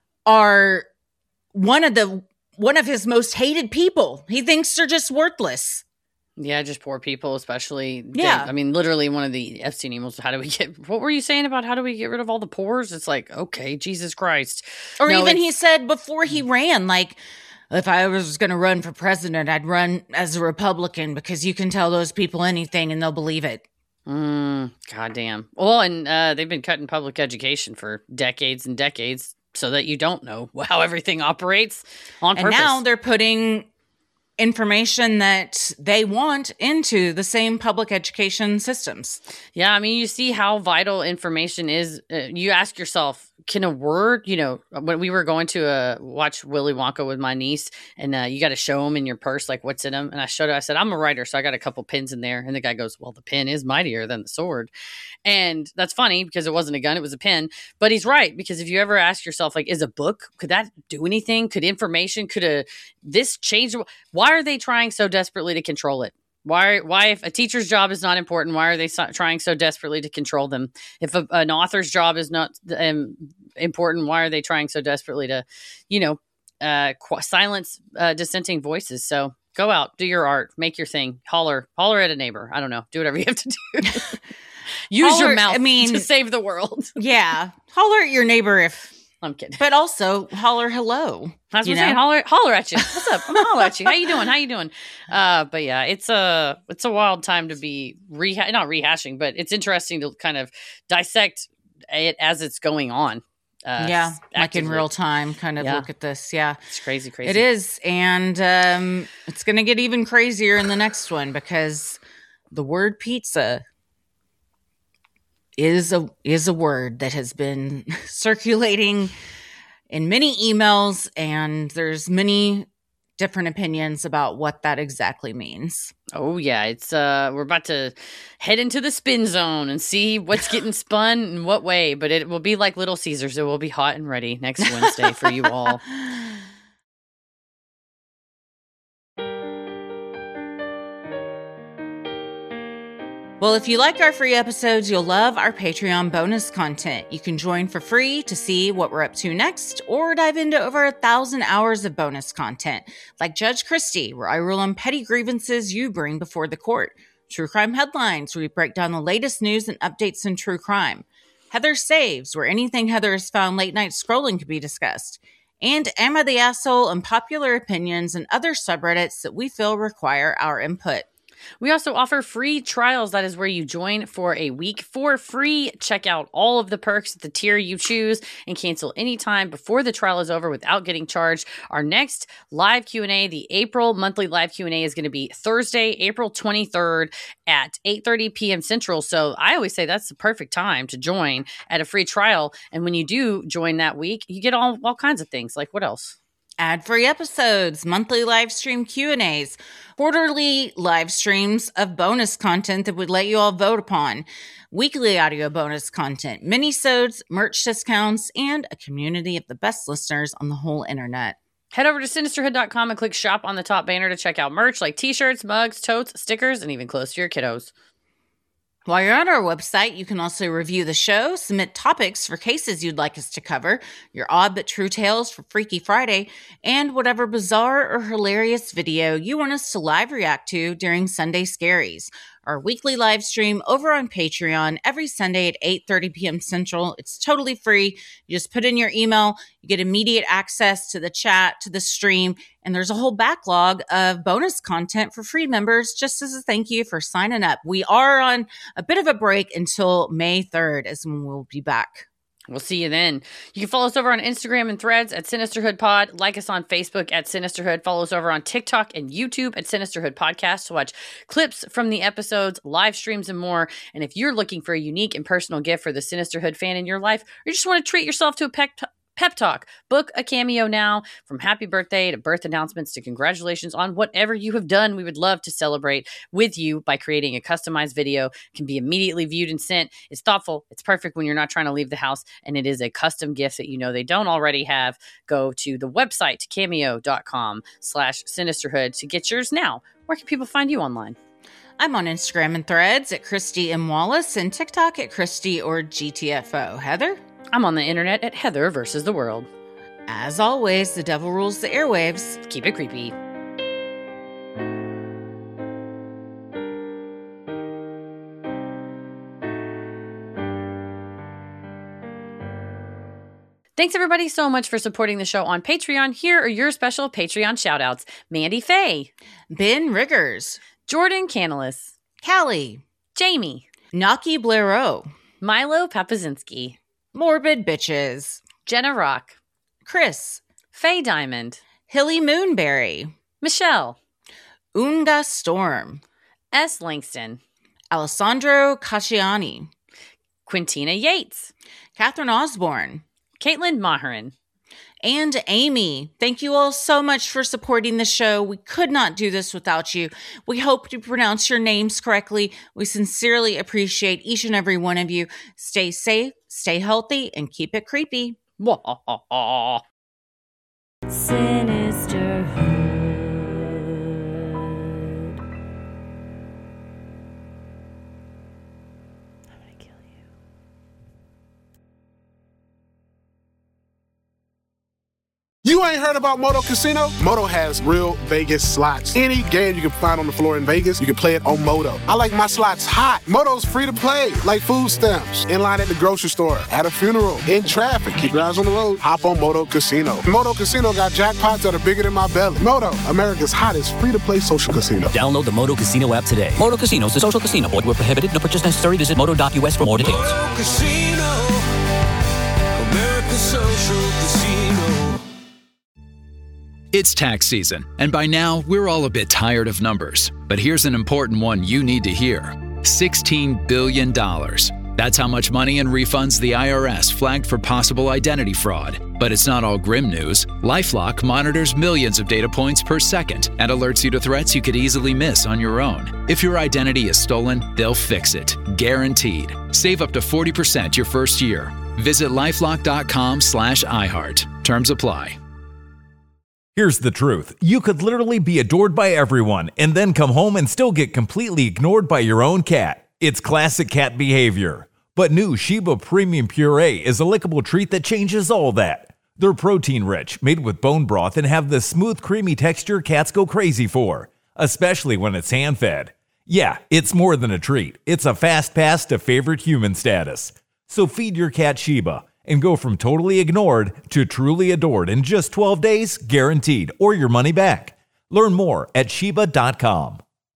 are one of the one of his most hated people. He thinks they're just worthless. Yeah, just poor people, especially. Yeah. They, I mean, literally one of the Epstein emails, how do we get, what were you saying about how do we get rid of all the pores? It's like, okay, Jesus Christ. Or no, even he said before he ran, like, if I was going to run for president, I'd run as a Republican because you can tell those people anything and they'll believe it. Mm, goddamn. Well, and uh, they've been cutting public education for decades and decades so that you don't know how everything operates on and purpose. And now they're putting information that they want into the same public education systems. Yeah, I mean, you see how vital information is. Uh, you ask yourself, can a word, you know, when we were going to uh, watch Willy Wonka with my niece, and uh, you got to show them in your purse, like what's in them. And I showed her, I said, I'm a writer, so I got a couple pins in there. And the guy goes, well, the pen is mightier than the sword. And that's funny because it wasn't a gun, it was a pen. But he's right, because if you ever ask yourself, like, is a book, could that do anything? Could information, could a, this change? Why are they trying so desperately to control it? Why, why, if a teacher's job is not important, why are they so, trying so desperately to control them? If a, an author's job is not um, important, why are they trying so desperately to, you know, uh, qu- silence uh, dissenting voices? So go out, do your art, make your thing, holler, holler at a neighbor. I don't know, do whatever you have to do. Use holler, your mouth I mean, to save the world. Yeah, holler at your neighbor if. I'm kidding. But also holler hello. That's what I'm saying. Holler, holler at you. What's up? I'm gonna holler at you. How you doing? How you doing? Uh, but yeah, it's a it's a wild time to be reha- not rehashing, but it's interesting to kind of dissect it as it's going on. Uh, yeah, actively. Like in real time, kind of yeah. look at this. Yeah, it's crazy, crazy. It is, and um, it's going to get even crazier in the next one because the word pizza is a is a word that has been circulating in many emails, and there's many different opinions about what that exactly means. Oh yeah, it's uh we're about to head into the spin zone and see what's getting spun in what way, but it will be like Little Caesars. It will be hot and ready next Wednesday for you all. Well, if you like our free episodes, you'll love our Patreon bonus content. You can join for free to see what we're up to next, or dive into over a thousand hours of bonus content, like Judge Christie, where I rule on petty grievances you bring before the court. True Crime Headlines, where we break down the latest news and updates in true crime. Heather Saves, where anything Heather has found late night scrolling could be discussed. And Am I the Asshole? Unpopular opinions and other subreddits that we feel require our input. We also offer free trials. That is where you join for a week for free. Check out all of the perks at the tier you choose and cancel anytime before the trial is over without getting charged. Our next live Q and A, the April monthly live Q and A, is going to be Thursday, April twenty-third at eight thirty p.m. Central. So I always say that's the perfect time to join at a free trial. And when you do join that week, you get all, all kinds of things. Like what else? Ad-free episodes, monthly live stream Q and A's, quarterly live streams of bonus content that would let you all vote upon, weekly audio bonus content, minisodes, merch discounts, and a community of the best listeners on the whole internet. Head over to sinisterhood dot com and click shop on the top banner to check out merch like t-shirts, mugs, totes, stickers, and even clothes to your kiddos. While you're on our website, you can also review the show, submit topics for cases you'd like us to cover, your odd but true tales for Freaky Friday, and whatever bizarre or hilarious video you want us to live react to during Sunday Scaries, our weekly live stream over on Patreon every Sunday at eight thirty p.m. Central. It's totally free. You just put in your email, you get immediate access to the chat, to the stream, and there's a whole backlog of bonus content for free members just as a thank you for signing up. We are on a bit of a break until May third is when we'll be back. We'll see you then. You can follow us over on Instagram and Threads at Sinisterhood Pod. Like us on Facebook at Sinisterhood. Follow us over on TikTok and YouTube at Sinisterhood Podcast to watch clips from the episodes, live streams, and more. And if you're looking for a unique and personal gift for the Sinisterhood fan in your life, or you just want to treat yourself to a pep, t- pep talk, book a Cameo now. From happy birthday to birth announcements to congratulations on whatever you have done. We would love to celebrate with you by creating a customized video. It can be immediately viewed and sent. It's thoughtful. It's perfect when you're not trying to leave the house. And it is a custom gift that you know they don't already have. Go to the website, cameo.com slash sinisterhood to get yours now. Where can people find you online? I'm on Instagram and Threads at Christy M. Wallace and TikTok at Christy or G T F O. Heather? I'm on the internet at Heather versus the World. As always, the devil rules the airwaves. Keep it creepy. Thanks everybody so much for supporting the show on Patreon. Here are your special Patreon shoutouts. Mandy Faye, Ben Riggers, Jordan Canalis, Callie, Jamie, Naki Blaireau, Milo Papazinski, Morbid Bitches, Jenna Rock, Chris, Faye Diamond, Hilly Moonberry, Michelle, Unga Storm, S. Langston, Alessandro Casciani, Quintina Yates, Catherine Osborne, Caitlin Maherin, and Amy. Thank you all so much for supporting the show. We could not do this without you. We hope to pronounce your names correctly. We sincerely appreciate each and every one of you. Stay safe, stay healthy, and keep it creepy. Sinisterhood. I'm gonna kill you. You ain't heard about Moto Casino? Moto has real Vegas slots. Any game you can find on the floor in Vegas, you can play it on Moto. I like my slots hot. Moto's free to play, like food stamps. In line at the grocery store, at a funeral, in traffic. Keep your eyes on the road. Hop on Moto Casino. Moto Casino got jackpots that are bigger than my belly. Moto, America's hottest free-to-play social casino. Download the Moto Casino app today. Moto Casino is a social casino. Void where prohibited. No purchase necessary. Visit moto dot u s for more details. Moto Casino, America's social casino. It's tax season, and by now, we're all a bit tired of numbers. But here's an important one you need to hear. sixteen billion dollars. That's how much money and refunds the I R S flagged for possible identity fraud. But it's not all grim news. LifeLock monitors millions of data points per second and alerts you to threats you could easily miss on your own. If your identity is stolen, they'll fix it. Guaranteed. Save up to forty percent your first year. Visit lifelock.com slash iHeart. Terms apply. Here's the truth. You could literally be adored by everyone and then come home and still get completely ignored by your own cat. It's classic cat behavior. But new Sheba Premium Puree is a lickable treat that changes all that. They're protein-rich, made with bone broth, and have the smooth, creamy texture cats go crazy for, especially when it's hand-fed. Yeah, it's more than a treat. It's a fast pass to favorite human status. So feed your cat Sheba and go from totally ignored to truly adored in just twelve days, guaranteed, or your money back. Learn more at Sheba dot com.